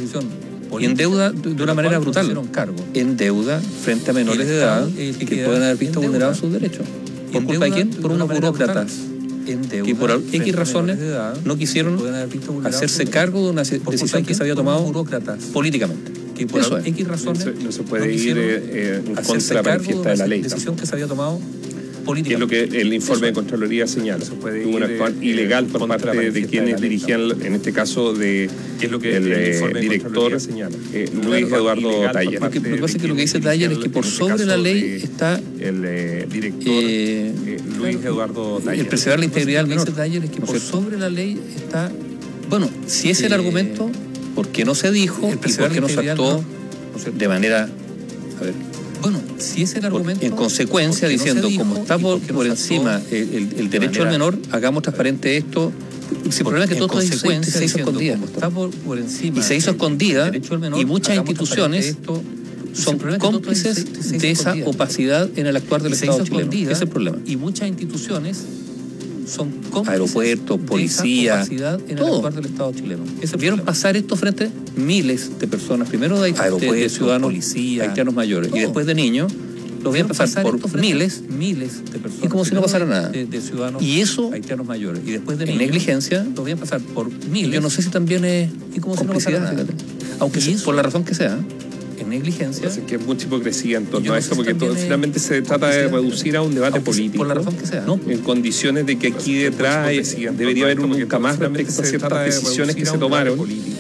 Y en deuda de una manera brutal. En deuda frente a menores de edad que pueden haber visto vulnerados sus derechos. ¿Por culpa de quién? Por unos burócratas que por X razones no quisieron hacerse cargo de una decisión que se había tomado políticamente. Que por Eso X razones no se puede no ir eh, en contra de la fiesta de la ley. Decisión que se había tomado que es lo que el informe de Contraloría señala. Hubo una actuación eh, ilegal por parte de quienes de dirigían, en este caso, de es lo que el, el director eh, Luis Eduardo Taller. Lo que pasa es que lo que dice Taller es que por sobre la ley está el eh, director eh, eh, Luis Eduardo Taller. El preservar la integridad del menor. Dice Taller es que por sobre la ley está... Bueno, si ese es el argumento, ¿por qué no se dijo y por qué no se actuó de manera... A ver... Bueno, si ese es el argumento, en consecuencia, diciendo, no como está por, por encima el, el, el derecho al menor, hagamos transparente esto. Si el problema es que todo esto se, se hizo escondida. Está por, por encima y se hizo escondida menor, y muchas instituciones son cómplices de esa opacidad en el actuar del Estado chileno. Ese es el problema. Y muchas instituciones son aeropuertos, policía, todo. Del Estado chileno. Vieron pasar esto frente a miles de personas, primero de, de, de ciudadanos policía, haitianos mayores, todo. Y después de niños, los vieron pasar por miles, miles de personas. Y como si no pasara nada. De, de ciudadanos y eso, haitianos mayores, y después de niños, en negligencia, los vieron pasar por miles. Yo no sé si también es y como si no pasara nada. Aunque sea, por la razón que sea. En negligencia. Es que es mucha hipocresía en torno a esto, porque todo, finalmente se trata de reducir a un debate político. Por la razón que sea. ¿No? En condiciones de que aquí detrás debería haber un nunca más respecto a ciertas decisiones que se tomaron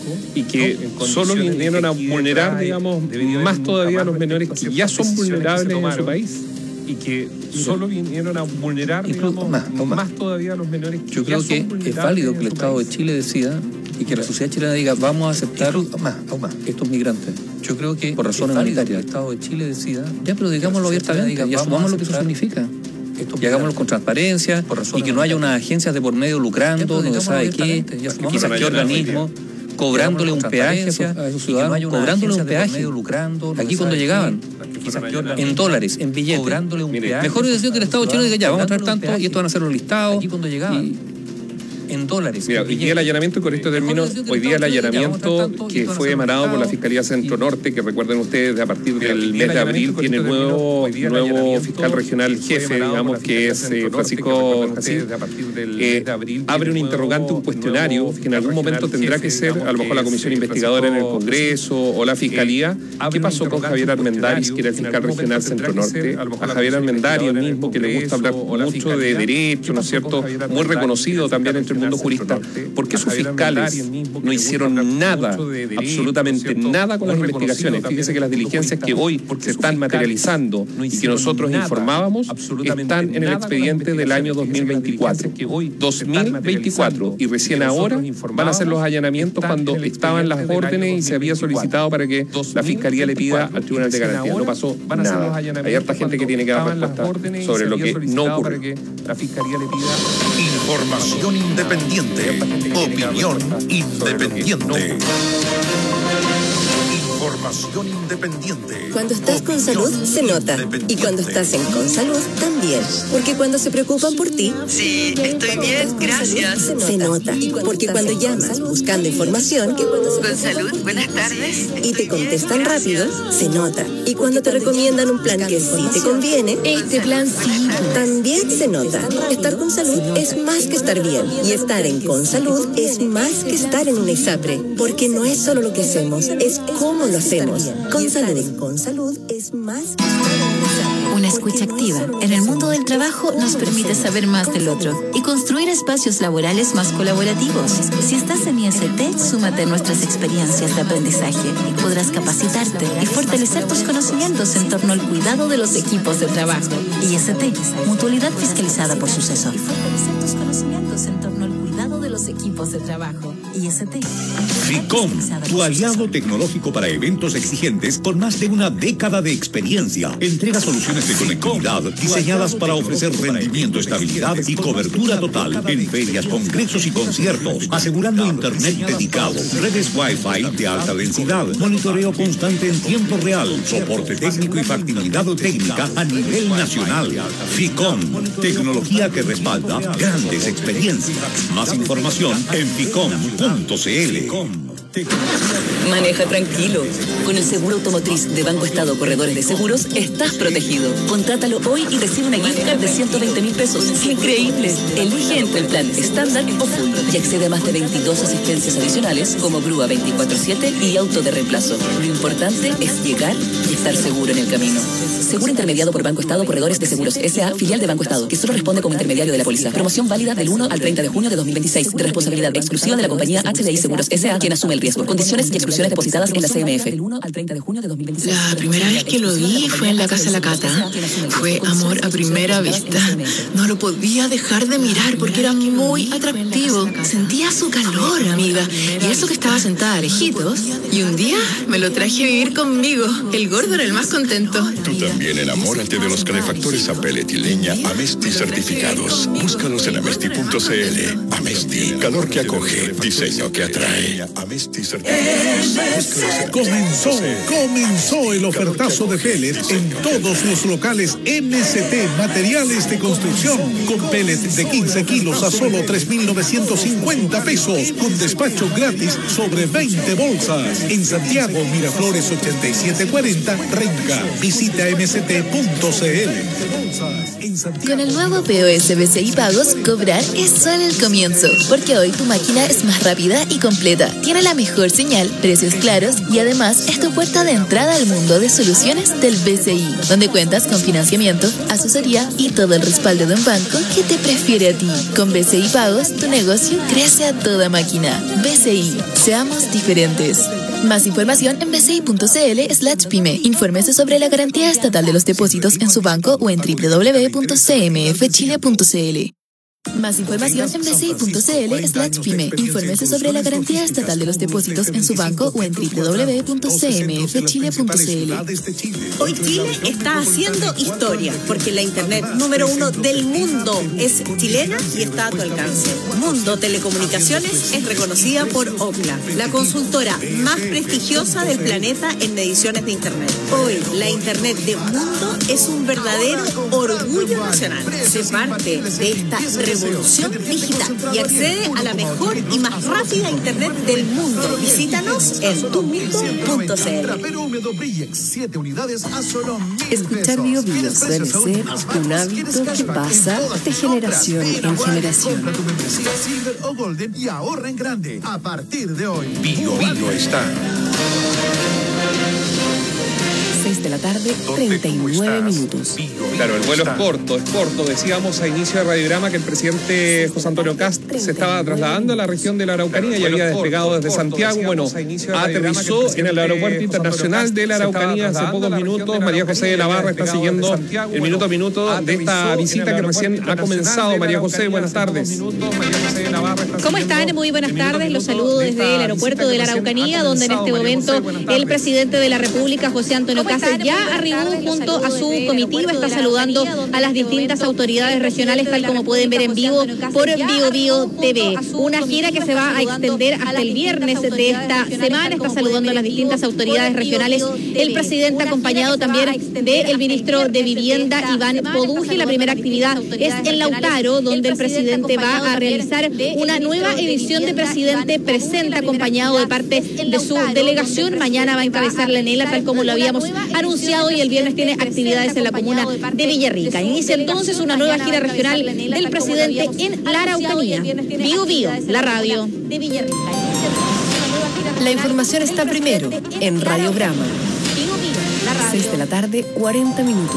y que solo vinieron a vulnerar, digamos, más todavía a los menores que ya son vulnerables en su país. Y que solo vinieron a vulnerar, digamos, más, más. más todavía a los menores que Yo creo ya que son es válido que el Estado de Chile decida y que la sociedad chilena diga vamos a aceptar más, más estos migrantes. Yo creo que por razones humanitarias el Estado de Chile decida, ya, pero digámoslo abiertamente y asumamos lo que eso significa. Y hagámoslo con transparencia y que no haya unas agencias de por medio lucrando, no se sabe qué, quizás qué organismo, cobrándole un peaje a esos ciudadanos, cobrándole un peaje aquí cuando llegaban, en dólares, en billetes. Mejor hubiera sido que el Estado chileno diga ya, vamos a traer tanto y esto van a ser los listados. Aquí cuando llegaban. En dólares. Mira, hoy día el allanamiento, con esto termino, hoy día el allanamiento que fue emanado por la Fiscalía Centro Norte, que recuerden ustedes, a partir del mes de abril tiene nuevo nuevo fiscal regional jefe, digamos, que es eh, Francisco Jacinto, eh, abre un interrogante, un cuestionario, que en algún momento tendrá que ser, a lo mejor la comisión investigadora en el Congreso o la Fiscalía. ¿Qué pasó con Javier Armendáriz, que era el fiscal regional Centro Norte? A Javier Armendáriz, el mismo que le gusta hablar mucho de derecho, ¿no es cierto? Muy reconocido también entre el mundo jurista, ¿por qué sus fiscales no hicieron nada, absolutamente nada con las investigaciones? Fíjese que las diligencias que hoy se están materializando y que nosotros informábamos están en el expediente del año dos mil veinticuatro. dos mil veinticuatro, y recién ahora van a hacer los allanamientos cuando estaban las órdenes y se había solicitado para que la Fiscalía le pida al Tribunal de Garantía. No pasó nada. Hay harta gente que tiene que dar respuesta sobre lo que no ocurre. La Fiscalía le pida información independiente, opinión independiente. Información independiente. Cuando estás con salud, se nota. Y cuando estás en Con Salud, también. Porque cuando se preocupan por ti... Sí, estoy bien, gracias. Se nota. Porque cuando llamas buscando información... Con Salud, buenas tardes. Y te contestan rápido, se nota. Y cuando te recomiendan un plan que sí te conviene... Este plan sí. También se nota. Estar con salud es más que estar bien. Y estar en Con Salud es más que estar en una ISAPRE. Porque no es solo lo que hacemos, es cómo lo hacemos. Con salud. Con salud es más. Una escucha activa en el mundo del trabajo nos permite saber más del otro y construir espacios laborales más colaborativos. Si estás en I S T, súmate a nuestras experiencias de aprendizaje y podrás capacitarte y fortalecer tus conocimientos en torno al cuidado de los equipos de trabajo. I S T, mutualidad fiscalizada por Suceso. Y fortalecer tus conocimientos en torno al cuidado de los equipos de trabajo. I S T. FICOM, tu aliado tecnológico para eventos exigentes con más de una década de experiencia. Entrega soluciones de conectividad diseñadas para ofrecer rendimiento, estabilidad y cobertura total en ferias, congresos y conciertos, asegurando internet dedicado, redes Wi-Fi de alta densidad, monitoreo constante en tiempo real, soporte técnico y factibilidad técnica a nivel nacional. FICOM, tecnología que respalda grandes experiencias. Más información en ficom punto c l. Maneja tranquilo. Con el seguro automotriz de Banco Estado Corredores de Seguros estás protegido. Contrátalo hoy y recibe una gift card de ciento veinte mil pesos. ¡Increíble! Elige entre el plan estándar o full y accede a más de veintidós asistencias adicionales como grúa veinticuatro siete y auto de reemplazo. Lo importante es llegar y estar seguro en el camino. Seguro intermediado por Banco Estado Corredores de Seguros S A, filial de Banco Estado, que solo responde como intermediario de la póliza. Promoción válida del uno al treinta de junio de dos mil veintiséis. De responsabilidad exclusiva de la compañía H D I Seguros S A, quien asume el riesgo. Condiciones y exclusiones depositadas en la C M F. La primera vez que lo vi fue en la casa de la Cata. Fue amor a primera vista. No lo podía dejar de mirar porque era muy atractivo. Sentía su calor, amiga. Y eso que estaba sentada a lejitos. Y un día me lo traje a vivir conmigo. El gordo era el más contento. Tú también enamórate de los calefactores a pellet y leña Amesti certificados. Búscalos en amesti punto c l. Amesti, calor que acoge, diseño que atrae. Amesti certificados. Comenzó, comenzó el ofertazo de pellets en todos los locales M S T Materiales de Construcción, con pellets de quince kilos a solo tres mil novecientos cincuenta pesos, con despacho gratis sobre veinte bolsas. En Santiago, Miraflores ochenta y siete cuarenta, Renca. Visita m s t punto c l. Con el nuevo P O S B C I Pagos, cobrar es solo el comienzo, porque hoy tu máquina es más rápida y completa. Tiene la mejor señal, precios claros y además es tu puerta de entrada al mundo de soluciones del B C I, donde cuentas con financiamiento, asesoría y todo el respaldo de un banco que te prefiere a ti. Con B C I Pagos, tu negocio crece a toda máquina. B C I, seamos diferentes. Más información en b c i punto c l slash pyme. Infórmese sobre la garantía estatal de los depósitos en su banco o en w w w punto c m f chile punto c l. Más información en b c i punto c l slash pyme. Infórmese sobre la garantía estatal de los depósitos en su banco o en w w w punto c m f chile punto c l. Hoy Chile está haciendo historia porque la internet número uno del mundo es chilena y está a tu alcance. Mundo Telecomunicaciones es reconocida por Ookla, la consultora más prestigiosa del planeta en mediciones de internet. Hoy la internet de Mundo es un verdadero orgullo nacional. Se parte de esta revolución digital y accede a la mejor y más rápida internet del mundo. Visítanos en tu mundo punto c l. Escuchar Bio Bio suele ser un hábito que pasa de generación en generación. Y ahorra en grande a partir de hoy. Bio Bio está. seis de la tarde, treinta y nueve minutos. Claro, el vuelo es corto, es corto. Decíamos a inicio de Radiograma que el presidente José Antonio Kast se estaba trasladando a la región de la Araucanía y había despegado desde Santiago. Bueno, aterrizó en el Aeropuerto Internacional de la Araucanía hace pocos minutos. María José de la Barra está siguiendo el minuto a minuto de esta visita que recién ha comenzado. María José, buenas tardes. ¿Cómo están? Muy buenas tardes. Los saludo desde el aeropuerto de la Araucanía, donde en este momento el presidente de la República, José Antonio Kast, ya arribó junto a su comitiva. Está saludando a las distintas autoridades regionales, tal como pueden ver en vivo por Bio Bio T V. Una gira que se va a extender hasta el viernes de esta semana. Está saludando a las distintas autoridades regionales. El presidente acompañado también del ministro de Vivienda, Iván Poduje. La primera actividad es en Lautaro, donde el presidente va a realizar una nueva edición de Presidente Presenta, acompañado de parte de su delegación. Mañana va a encabezar la Nela, tal como lo habíamos anunciado, y el viernes tiene actividades en la comuna de Villarrica. Inicia entonces una nueva gira regional del presidente en la Araucanía. Bio Bio, la radio de Villarrica. La información está primero en Radiograma. seis de la tarde, cuarenta minutos.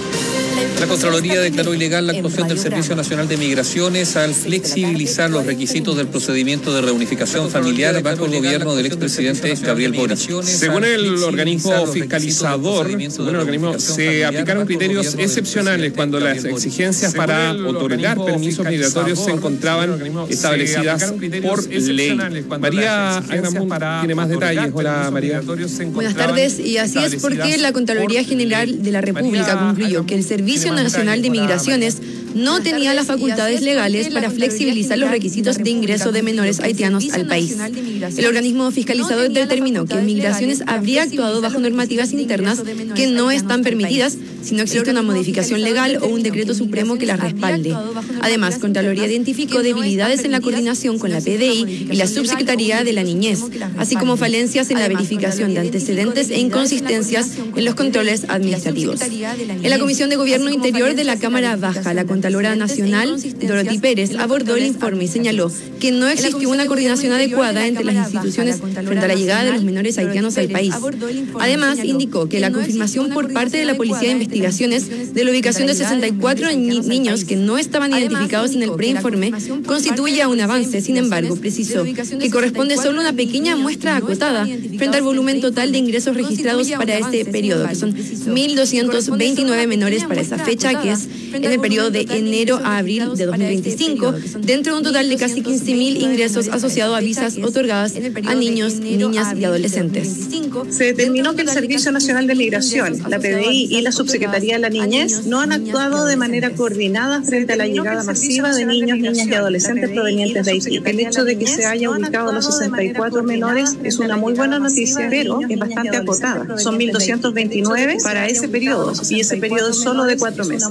La Contraloría declaró ilegal la actuación del Servicio Nacional de Migraciones al flexibilizar los requisitos del procedimiento de reunificación familiar bajo el gobierno del expresidente Gabriel Boric. Según el organismo fiscalizador, según el organismo, se aplicaron criterios excepcionales cuando las exigencias para otorgar permisos migratorios se encontraban establecidas por ley. María Agramunt tiene más detalles. Hola, María. Buenas tardes, y así es porque la Contraloría General de la República concluyó que el Servicio Nacional de Migraciones no tenía las facultades legales para flexibilizar los requisitos de ingreso de menores haitianos al país. El organismo fiscalizador determinó que Migraciones habría actuado bajo normativas internas que no están permitidas si no existe una modificación legal o un decreto supremo que las respalde. Además, Contraloría identificó debilidades en la coordinación con la P D I y la Subsecretaría de la Niñez, así como falencias en la verificación de antecedentes e inconsistencias en los controles administrativos. En la Comisión de Gobierno Interior de la Cámara Baja, la Contralora Nacional, Dorothy Pérez, abordó el informe y señaló que no existió una coordinación adecuada entre las instituciones frente a la llegada de los menores haitianos al país. Además, indicó que la confirmación por parte de la Policía de Investigaciones de la ubicación de sesenta y cuatro ni niños que no estaban identificados en el preinforme constituye un avance. Sin embargo, precisó que corresponde solo una pequeña muestra acotada frente al volumen total de ingresos registrados para este periodo, que son mil doscientos veintinueve menores para esa fecha, que es en el periodo de enero a abril de dos mil veinticinco, dentro de un total de casi quince mil ingresos asociados a visas otorgadas a niños, niñas y adolescentes. Se determinó que el Servicio Nacional de Migración, la P D I y la Subsecretaría de la Niñez no han actuado de manera coordinada frente a la llegada masiva de niños, niñas y adolescentes provenientes de Haití. El hecho de que se haya ubicado a los sesenta y cuatro menores es una muy buena noticia, pero es bastante acotada. Son mil doscientos veintinueve para ese periodo, y ese periodo es solo de cuatro meses.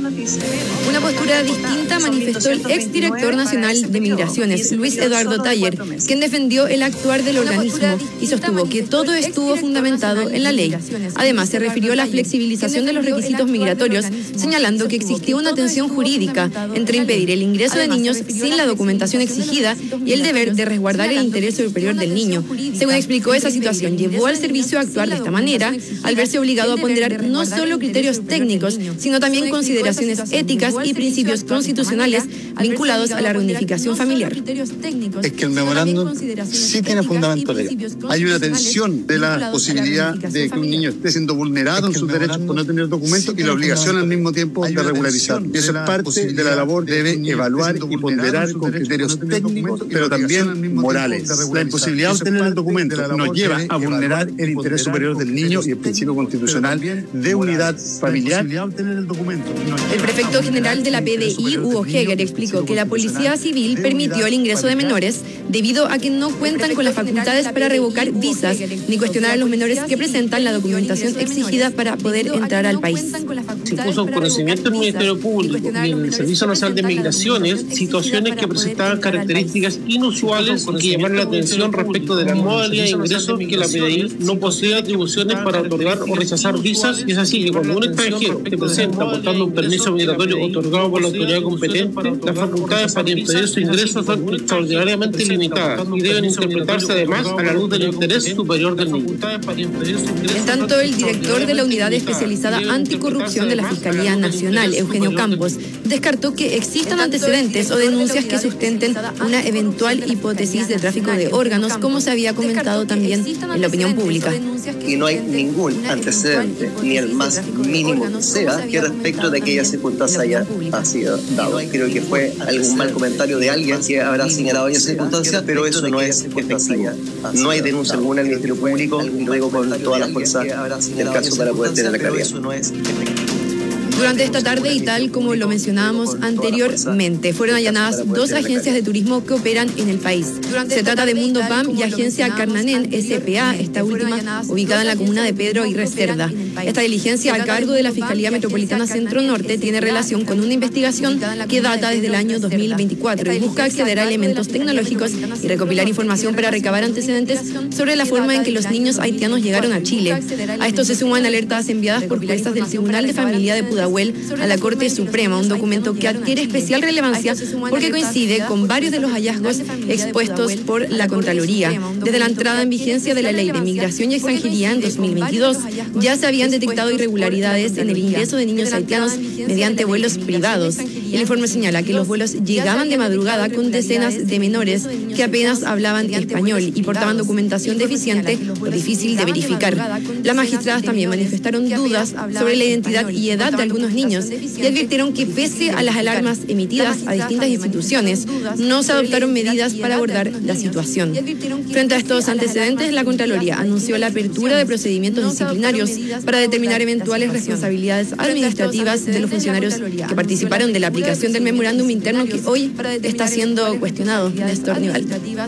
Una postura distinta manifestó el exdirector nacional de Migraciones, Luis Eduardo Taller, quien defendió el actuar del organismo y sostuvo que todo estuvo fundamentado en la ley. Además, se refirió a la flexibilización de los requisitos migratorios, señalando que existía una tensión jurídica entre impedir el ingreso de niños sin la documentación exigida y el deber de resguardar el interés superior del niño. Según explicó, esa situación llevó al servicio a actuar de esta manera, al verse obligado a ponderar no solo criterios técnicos, sino también consideraciones éticas y principios constitucionales vinculados a la reunificación familiar. Es que el memorándum sí tiene fundamento legal. Hay una tensión de la posibilidad de que un niño esté siendo vulnerado en sus derechos por no tener documentos y la obligación al mismo tiempo de regularizar. Y eso es parte de la labor, debe evaluar y ponderar con criterios técnicos, pero también morales. La imposibilidad de obtener el documento nos lleva a vulnerar el interés superior del niño y el principio constitucional de unidad familiar. El prefecto general de la P D I, Hugo Heger, explicó que la Policía Civil permitió el ingreso de menores debido a que no cuentan con las facultades para revocar visas ni cuestionar a los menores que presentan la documentación exigida para poder entrar al país. Se puso en conocimiento del Ministerio Público y el Servicio Nacional de Migraciones situaciones que presentaban características inusuales y que llamaron la atención respecto de la modalidad de ingreso, que la P D I no posee atribuciones para otorgar o rechazar visas, y es así que cuando un extranjero que presenta portando un permiso permiso migratorio otorgado por la autoridad competente, las facultades para impedir su ingreso son extraordinariamente limitadas y deben interpretarse además a la luz del interés superior del niño. En tanto, el director de la Unidad Especializada Anticorrupción de la Fiscalía Nacional, Eugenio Campos, descartó que existan antecedentes o denuncias que sustenten una eventual hipótesis de tráfico de órganos, como se había comentado también en la opinión pública. Y no hay ningún antecedente, ni el más mínimo que sea, que respecto de aquella circunstancia haya ha sido dado. Creo que fue algún mal comentario de alguien que habrá señalado esa circunstancia, pero eso no es efectivo. No hay denuncia alguna en el Ministerio Público, y lo digo con todas las fuerzas del caso para poder tener la claridad. Durante esta tarde, y tal como lo mencionábamos anteriormente, fueron allanadas dos agencias de turismo que operan en el país. Se trata de Mundo P A M y Agencia Carnanen S P A, esta última ubicada en la comuna de Pedro y Cerda. Esta diligencia a cargo de la Fiscalía Metropolitana Centro Norte tiene relación con una investigación que data desde el año dos mil veinticuatro y busca acceder a elementos tecnológicos y recopilar información para recabar antecedentes sobre la forma en que los niños haitianos llegaron a Chile. A esto se suman alertas enviadas por juezas del Tribunal de Familia de Pudahuel a la Corte Suprema, un documento que adquiere especial relevancia porque coincide con varios de los hallazgos expuestos por la Contraloría. Desde la entrada en vigencia de la Ley de Migración y Extranjería en dos mil veintidós, ya se habían detectado irregularidades en el ingreso de niños haitianos mediante vuelos privados. El informe señala que los vuelos llegaban de madrugada con decenas de menores que apenas hablaban español y portaban documentación deficiente o difícil de verificar. Las magistradas también manifestaron dudas sobre la identidad y edad de algunos niños y advirtieron que pese a las alarmas emitidas a distintas instituciones, no se adoptaron medidas para abordar la situación. Frente a estos antecedentes, la Contraloría anunció la apertura de procedimientos disciplinarios para determinar eventuales responsabilidades administrativas de los funcionarios que participaron de la aplicación del memorándum interno que hoy está siendo cuestionado, Néstor Nival.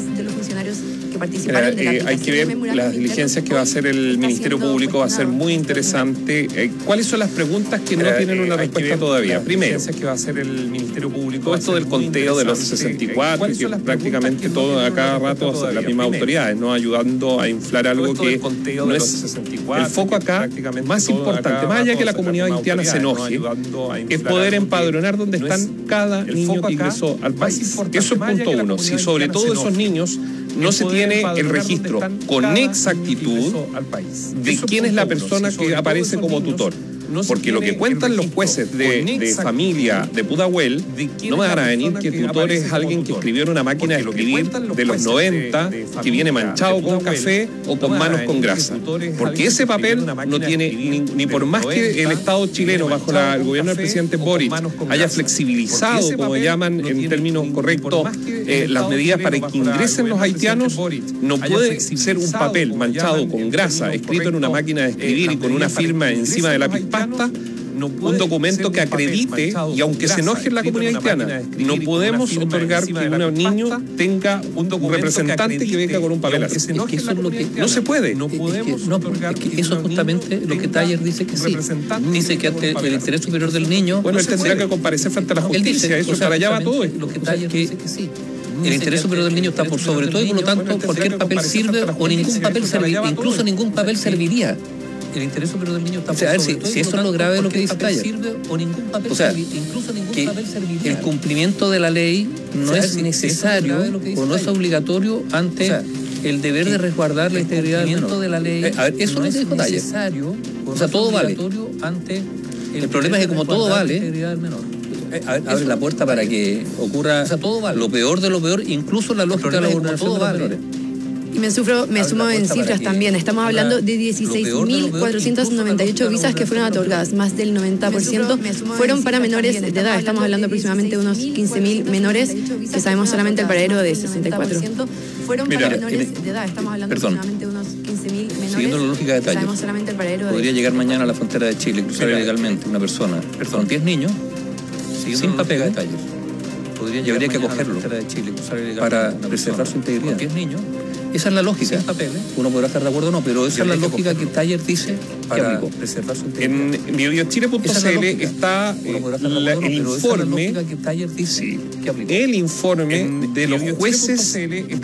Mira, eh, hay que ver las diligencias que va a hacer el Ministerio Público, va a ser muy interesante. Eh, ¿Cuáles son las preguntas que no tienen una respuesta todavía? Primero, que va a hacer el Ministerio Público, todo esto del conteo de los sesenta y cuatro, que prácticamente todo a cada rato las mismas autoridades, ¿no? Ayudando a inflar algo que no es el foco acá más importante, más allá que la comunidad haitiana se enoje, es poder empadronar donde están cada niño que ingresó al país. Eso es punto uno. Si sobre todo esos niños no se tiene el registro con exactitud de quién es la persona que aparece como tutor. Porque lo que cuentan los jueces de, de familia de Pudahuel no me van a venir que tutor es alguien que escribió en una máquina de escribir de los noventa, que viene manchado con café o con manos con grasa. Porque ese papel no tiene, ni, ni por más que el Estado chileno, bajo la, el gobierno del presidente Boric, haya flexibilizado, como llaman en términos correctos, eh, las medidas para que ingresen los haitianos, no puede ser un papel manchado con grasa, escrito en una máquina de escribir y con una firma encima de lápiz pasta, un documento que acredite, y aunque se enoje la comunidad haitiana, no podemos otorgar que un niño tenga un representante que venga con un papel así. Es que eso es lo que no se puede. No podemos. No, es que eso es justamente lo que Taller dice que sí. Dice que ante el interés superior del niño. Bueno, él tendrá que comparecer frente a la justicia. Eso para allá va todo esto. Lo que Taller dice que sí. El interés superior del niño está por sobre todo y por lo tanto cualquier papel sirve o ningún papel serviría, incluso ningún papel serviría. El interés superior del niño está por sobre todo. O sea, a ver, si, si eso es lo grave de lo que dice Taller. O sea, que el cumplimiento de la ley no es necesario o no es obligatorio ante el deber de resguardar la integridad del menor. De la ley, a ver, eso no es necesario. O sea, todo vale. El problema es que como todo vale, a ver, abre la puerta para que ocurra, o sea, todo vale, lo peor de lo peor, incluso la lógica de la vulneración de los menores. Y me, sufro, me sumo en cifras también. Estamos hablando de dieciséis mil cuatrocientas noventa y ocho visas que fueron otorgadas. Más del noventa por ciento fueron para menores de edad. Estamos hablando aproximadamente de unos quince mil menores que sabemos solamente el paradero de sesenta y cuatro. Fueron para menores de edad. Estamos hablando aproximadamente de unos quince mil menores. Siguiendo la lógica de Taller, podría llegar mañana a la frontera de Chile, cruzar ilegalmente una persona con diez niños sin papel de Taller. Y habría que acogerlo para preservar su integridad. diez niños Esa es la lógica. Uno podrá estar de acuerdo o no, pero esa es la lógica que Taller dice que aplicó. En biobiochile punto c l está el informe, el informe de los jueces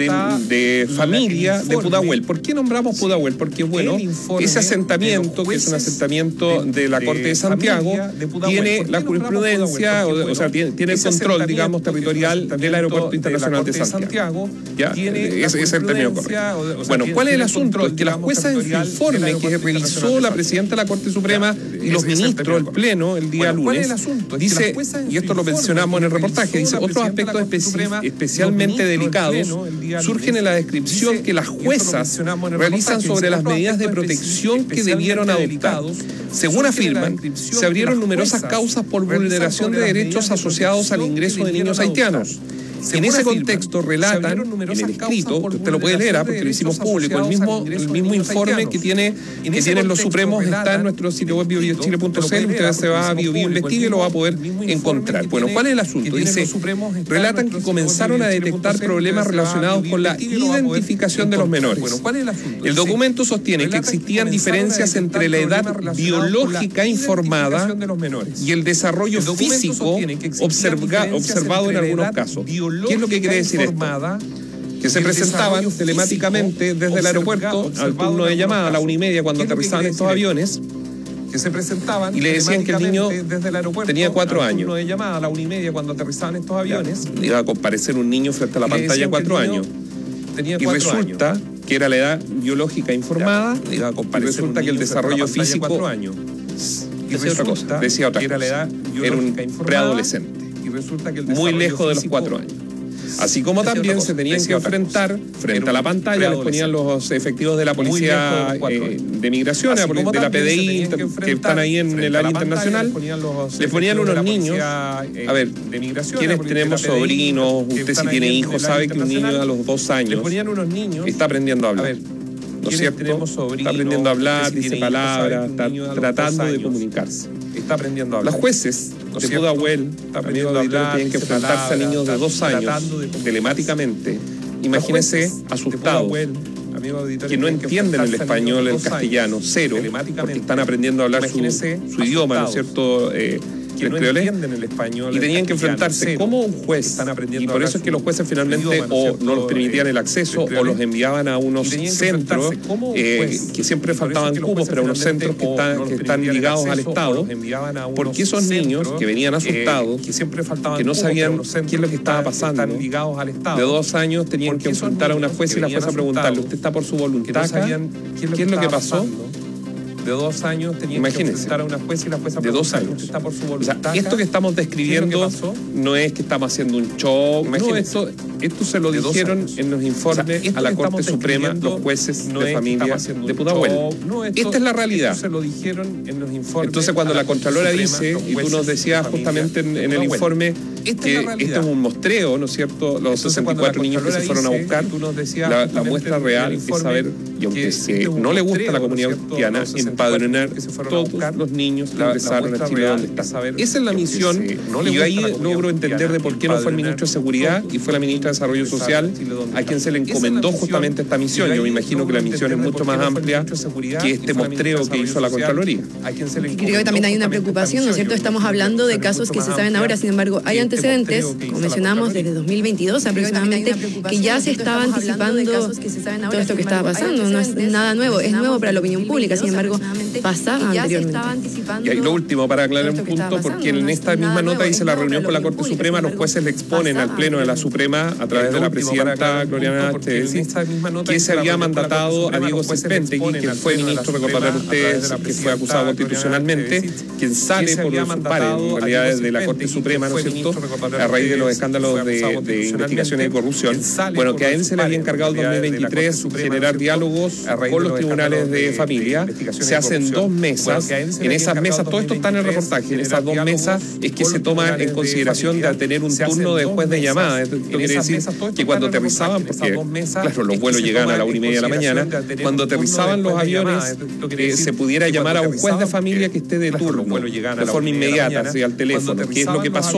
de familia de Pudahuel. ¿Por qué nombramos Pudahuel? Porque, bueno, ese asentamiento, que es un asentamiento de la Corte de Santiago, tiene la jurisprudencia, o sea, tiene el control, digamos, territorial del Aeropuerto Internacional de Santiago. Ya, ese es el término correcto. Bueno, ¿cuál es el asunto? Es que la jueza en su informe que revisó la presidenta de la Corte Suprema y los ministros del Pleno el día lunes, dice, y esto lo mencionamos en el reportaje, dice, otros aspectos especialmente delicados surgen en la descripción que las juezas realizan sobre las medidas de protección que debieron adoptar. Según afirman, se abrieron numerosas causas por vulneración de derechos asociados al ingreso de niños haitianos. En ese contexto relatan, en el escrito, usted lo puede leer, porque lo hicimos público, el mismo, el mismo informe que tiene que tienen los Supremos está en nuestro sitio web biochile punto c l, usted se va a BioBio Investiga y lo va a poder encontrar. Bueno, ¿cuál es el asunto? Dice, relatan que comenzaron a detectar problemas relacionados con la identificación de los menores. El documento sostiene que existían diferencias entre la edad biológica informada y el desarrollo físico observa, observado en algunos casos. ¿Qué es lo que quiere decir esto? Que se presentaban telemáticamente desde el aeropuerto al turno de llamada a la una y media cuando aterrizaban estos aviones, que se presentaban y le decían que el niño tenía cuatro años. De llamada a la una y media cuando aterrizaban estos aviones, iba a comparecer un niño frente a la pantalla de cuatro años. Y resulta años. que era la edad biológica informada, iba a comparecer y resulta que el desarrollo físico decía otra cosa, decía otra cosa. Era un preadolescente. Y resulta que el muy lejos de los cuatro años. Así como también se tenían que enfrentar, frente a la pantalla, les ponían los efectivos de la Policía eh, de Migración, de la P D I, que están ahí en el área internacional, les ponían unos niños. A ver, quienes tenemos sobrinos, usted si tiene hijos, sabe que un niño a los dos años está aprendiendo a hablar. ¿No es cierto? Está aprendiendo a hablar, dice palabras, está tratando de comunicarse. Está aprendiendo a hablar. Las jueces de Pudahuel, amigos auditores, tienen que enfrentarse a niños de dos años telemáticamente. Imagínense asustados, que no entienden el español, el castellano, cero, porque están aprendiendo a hablar su, su idioma, ¿no es cierto? Eh, que no entienden el español y tenían que enfrentarse como un juez, y por eso es que los jueces finalmente o no les permitían el acceso o los enviaban a unos centros eh, que siempre faltaban cupos, pero a unos centros que están, que están ligados al Estado, porque esos niños que venían asustados, que no sabían qué es lo que estaba pasando, de dos años tenían que enfrentar a una jueza y la jueza preguntarle, ¿usted está por su voluntad acá? ¿Qué es lo que pasó? De dos años tenían que enfrentar a una jueza y la jueza de dos años. Está por su voluntad. O sea, esto que estamos describiendo no es que estamos haciendo un show. No, esto, esto se lo dijeron en los informes, o sea, a la Corte Suprema los jueces no de familia de Pudahuel. No, esto, esta es la realidad. Se lo dijeron en los informes. Entonces, cuando la Contralora dice, y tú nos decías justamente en, en el informe, que esto es un mostreo, ¿no es cierto? Los sesenta y cuatro niños que se fueron a buscar, la, la muestra real es saber, y aunque se, no le gusta a la comunidad cristiana, empadronar todos los niños que ingresaron a Chile donde está. Esa es la misión, y yo ahí logro entender de por qué no fue el ministro de Seguridad y fue la ministra de Desarrollo Social a quien se le encomendó justamente esta misión. Yo me imagino que la misión es mucho más amplia que este mostreo que hizo la Contraloría. Y creo que también hay una preocupación, ¿no es cierto? Estamos hablando de casos que se saben ahora, sin embargo, hay antecedentes, como mencionamos, desde dos mil veintidós aproximadamente, que ya se estaba anticipando todo esto que estaba pasando. No es nada nuevo, es nuevo para la opinión pública, sin embargo, pasaba anteriormente. Y ahí lo último, para aclarar un punto, porque en esta misma nota dice la reunión con la Corte Suprema, los jueces le exponen al Pleno de la Suprema, a través de la presidenta Gloriana Chávez, que se había mandatado a Diego Cespentegui, que fue ministro, recordarán ustedes, que fue acusado constitucionalmente, quien sale por su par, en realidad, de la Corte Suprema, ¿no es cierto?, a raíz de los escándalos de, de investigaciones de corrupción. Bueno, que a él se le había encargado en dos mil veintitrés generar diálogos con los tribunales de familia. Se hacen dos mesas. En esas mesas, todo esto está en el reportaje, en esas dos mesas es que se toma en consideración de tener un turno de juez de llamada. Esto quiere decir que cuando aterrizaban, porque claro, los vuelos llegaban a la una y media de la mañana, cuando aterrizaban los aviones, eh, se pudiera llamar a un juez de familia que esté de turno, de forma inmediata, así al teléfono. ¿Qué es lo que pasó?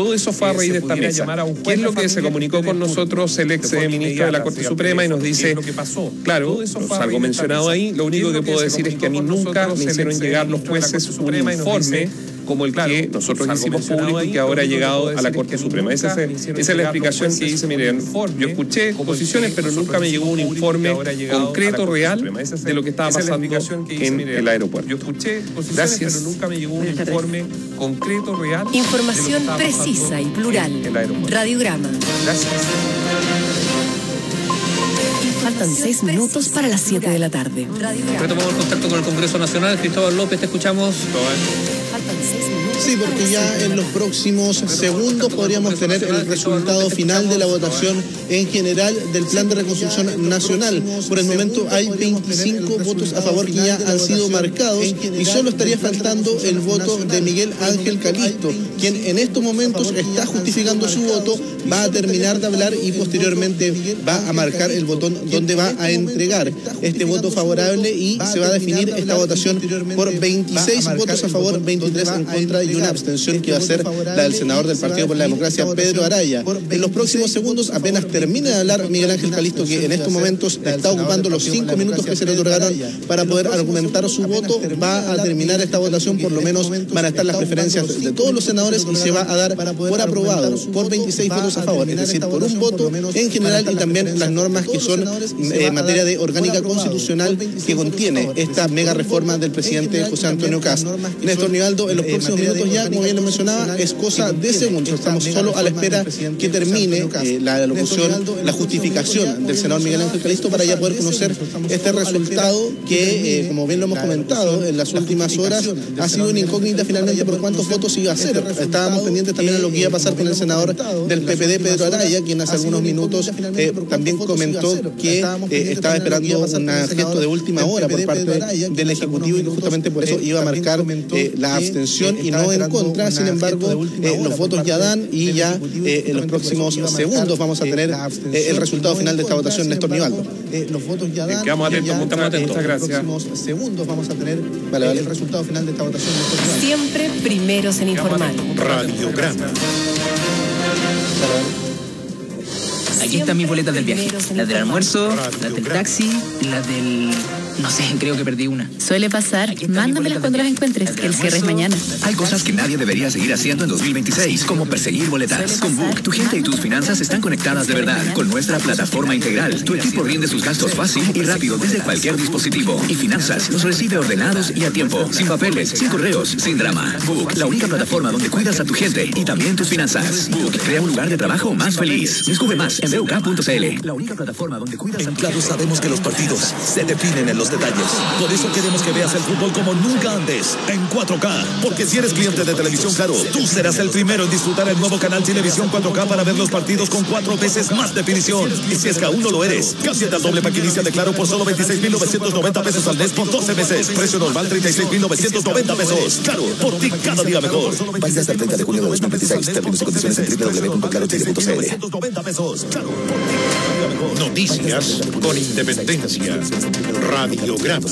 todo eso fue a raíz de esta mesa. ¿Qué es lo que se comunicó con nosotros el ex ministro de la Corte Suprema y nos dice, claro, algo mencionado ahí, lo único que puedo decir es que a mí nunca me hicieron llegar los jueces un informe como el que nosotros hicimos público y que ahora ha llegado a la Corte Suprema. Esa es, esa es la explicación que dice, miren, yo escuché posiciones, pero nunca me llegó un informe concreto, real, de lo que estaba pasando en el aeropuerto. Yo escuché posiciones, pero nunca me llegó un informe concreto, real. Información precisa y plural. Radiograma. Gracias. Faltan seis minutos para las siete de la tarde. Retomamos el contacto con el Congreso Nacional. Cristóbal López, te escuchamos. Sí, porque ya en los próximos segundos podríamos tener el resultado final de la votación en general del Plan de Reconstrucción Nacional. Por el momento hay veinticinco votos a favor que ya han sido marcados y solo estaría faltando el voto de Miguel Ángel Calisto, quien en estos momentos está justificando su voto, va a terminar de hablar y posteriormente va a marcar el botón donde va a entregar este voto favorable y se va a definir esta votación por veintiséis votos a favor, veintitrés en contra y una abstención que va a ser la del senador del Partido por la Democracia, Pedro Araya. En los próximos segundos, apenas termine de hablar Miguel Ángel Calisto, que en estos momentos está ocupando los cinco minutos que se le otorgaron para poder argumentar su voto, va a terminar esta votación, por lo menos van a estar las preferencias de todos los senadores y se va a dar por aprobado por veintiséis votos a favor, es decir, por un voto en general y también las normas que son en eh, materia de orgánica constitucional que contiene esta mega reforma del presidente José Antonio Kast. Néstor Nivaldo, en los próximos minutos ya, como bien lo mencionaba, es cosa de segundos. Estamos solo a la espera que termine eh, la locución, la justificación del senador Miguel Ángel Calisto para ya poder conocer este resultado que, eh, como bien lo hemos comentado en las últimas horas, ha sido una incógnita finalmente por cuántos votos iba a ser. Estábamos pendientes también a lo que iba a pasar con el senador del P P D, Pedro Araya, quien hace algunos minutos eh, también comentó que eh, estaba esperando un gesto de última hora por parte del Ejecutivo y que justamente por eso iba a marcar eh, la abstención y no en contra. Sin embargo, eh, los votos ya dan y ya eh, en los próximos segundos vamos a tener eh, el resultado final de esta votación, Néstor Nivaldo. Eh, los votos ya dan. Quedamos atentos, muy atentos. Muchas gracias. En los próximos segundos vamos a tener vale, vale. el resultado final de esta votación, Néstor Nivaldo. Siempre primeros en informar. Radiograma. Aquí están mis boletas del viaje. Las del almuerzo, las del taxi, las del... No sé, creo que perdí una. Suele pasar. Mándamelas cuando las encuentres, que el cierre es mañana. Hay cosas que nadie debería seguir haciendo en dos mil veintiséis, como perseguir boletas. Con Book, tu gente y tus finanzas están conectadas de verdad. Con nuestra plataforma integral, tu equipo rinde sus gastos fácil y rápido desde cualquier dispositivo. Y finanzas los recibe ordenados y a tiempo, sin papeles, sin correos, sin drama. Book, la única plataforma donde cuidas a tu gente y también tus finanzas. Book, crea un lugar de trabajo más feliz. Descubre más en b u k punto c l. La única plataforma donde cuidas a tu gente. En Claro sabemos que los partidos se definen en los detalles. Por eso queremos que veas el fútbol como nunca antes, en cuatro K. Porque si eres cliente de Televisión Claro, tú serás el primero en disfrutar el nuevo canal Televisión cuatro K para ver los partidos con cuatro veces más definición. Y si es que aún no lo eres, cámbiate al doble pack inicia de Claro por solo veintiséis mil novecientos noventa pesos al mes por doce meses. Precio normal treinta y seis mil novecientos noventa pesos. Claro, por ti cada día mejor. Válido hasta el treinta de junio de dos mil veintiséis. Términos y condiciones en doble u doble u doble u punto claro chile punto c l. Noticias con independencia. Radiograma.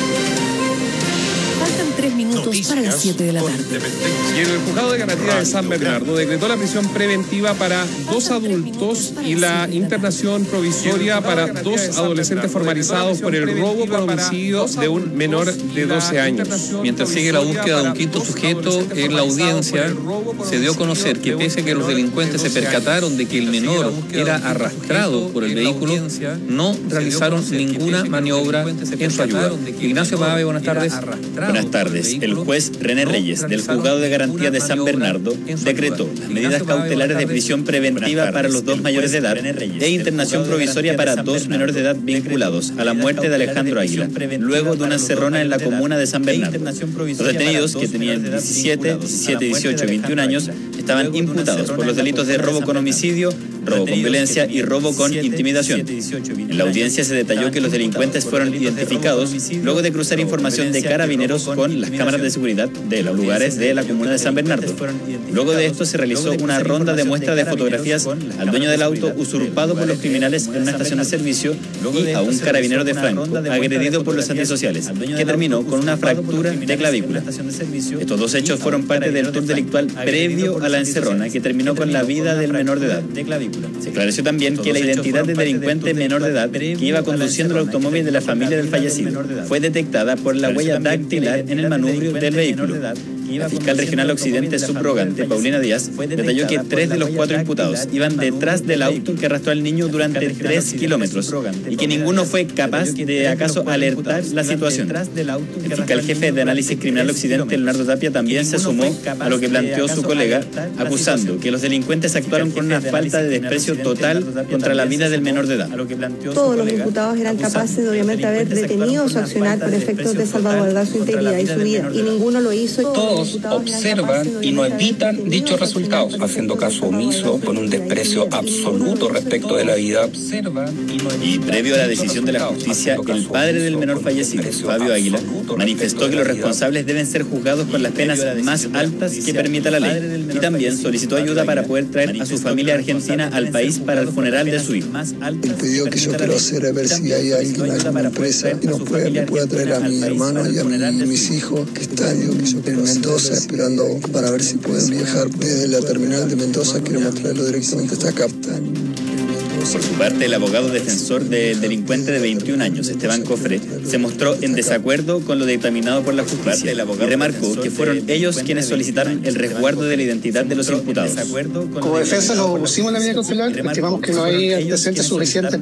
Faltan tres minutos para las siete de la tarde. Y el juzgado de garantía de San Bernardo decretó la prisión preventiva para dos adultos y la internación provisoria para dos adolescentes formalizados por el robo con homicidio de un menor de doce años. Mientras sigue la búsqueda de un quinto sujeto, en la audiencia se dio a conocer que pese a que los delincuentes se percataron de que el menor era arrastrado por el vehículo, no realizaron ninguna maniobra en su ayuda. Ignacio Pave, buenas tardes. Buenas tardes. El juez René Reyes, del Juzgado de Garantía de San Bernardo, decretó las medidas cautelares de prisión preventiva para los dos mayores de edad e internación provisoria para dos menores de edad vinculados a la muerte de Alejandro Águila, luego de una encerrona en la comuna de San Bernardo. Los detenidos, que tenían diecisiete, diecisiete, dieciocho y veintiún años, estaban imputados por los delitos de robo con homicidio, robo con violencia y robo con intimidación. En la audiencia se detalló que los delincuentes fueron identificados luego de cruzar información de carabineros con las cámaras de seguridad de los lugares de la comuna de San Bernardo. Luego de esto se realizó una ronda de muestra de fotografías al dueño del auto usurpado por los criminales en una estación de servicio y a un carabinero de Franco agredido por los antisociales, que terminó con una fractura de clavícula. Estos dos hechos fueron parte del tour delictual previo a la encerrona que terminó con la vida del menor de edad. Se esclareció también que la identidad del delincuente menor de edad que iba conduciendo el automóvil de la familia del fallecido fue detectada por la huella dactilar en el manubrio del vehículo. La fiscal regional occidente subrogante, Paulina Díaz, detalló que tres de los cuatro imputados iban detrás del auto que arrastró al niño durante tres kilómetros y que ninguno fue capaz de acaso alertar la situación. El fiscal jefe de análisis criminal occidente, Leonardo Tapia, también se sumó a lo que planteó su colega, acusando que los delincuentes actuaron con una falta de desprecio total contra la vida del menor de edad. Todos los imputados eran capaces de obviamente haber detenido su accionar por efectos de salvaguardar su integridad y su vida, y ninguno lo hizo. Todos observan y no evitan dichos resultados, haciendo caso omiso, con un desprecio absoluto respecto de la vida. Y previo a la decisión de la justicia, el padre del menor fallecido, Fabio Águila, manifestó que los responsables deben ser juzgados con las penas más altas que permita la ley, y también solicitó ayuda para poder traer a su familia argentina al país para el funeral de su hijo. El pedido que yo quiero hacer es ver si hay alguien, alguna empresa que nos pueda, me pueda traer a mi hermano y a mi, mis hijos que están yo, que yo en Mendoza esperando para ver si pueden viajar desde la terminal de Mendoza. Queremos traerlo directamente hasta acá. Por su parte, el abogado defensor del delincuente de veintiún años, Esteban Cofre, se mostró en desacuerdo con lo dictaminado por la justicia y remarcó que fueron ellos quienes solicitaron el resguardo de la identidad de los imputados. Como defensa nos opusimos a la medida cautelar, estimamos que no hay antecedentes suficientes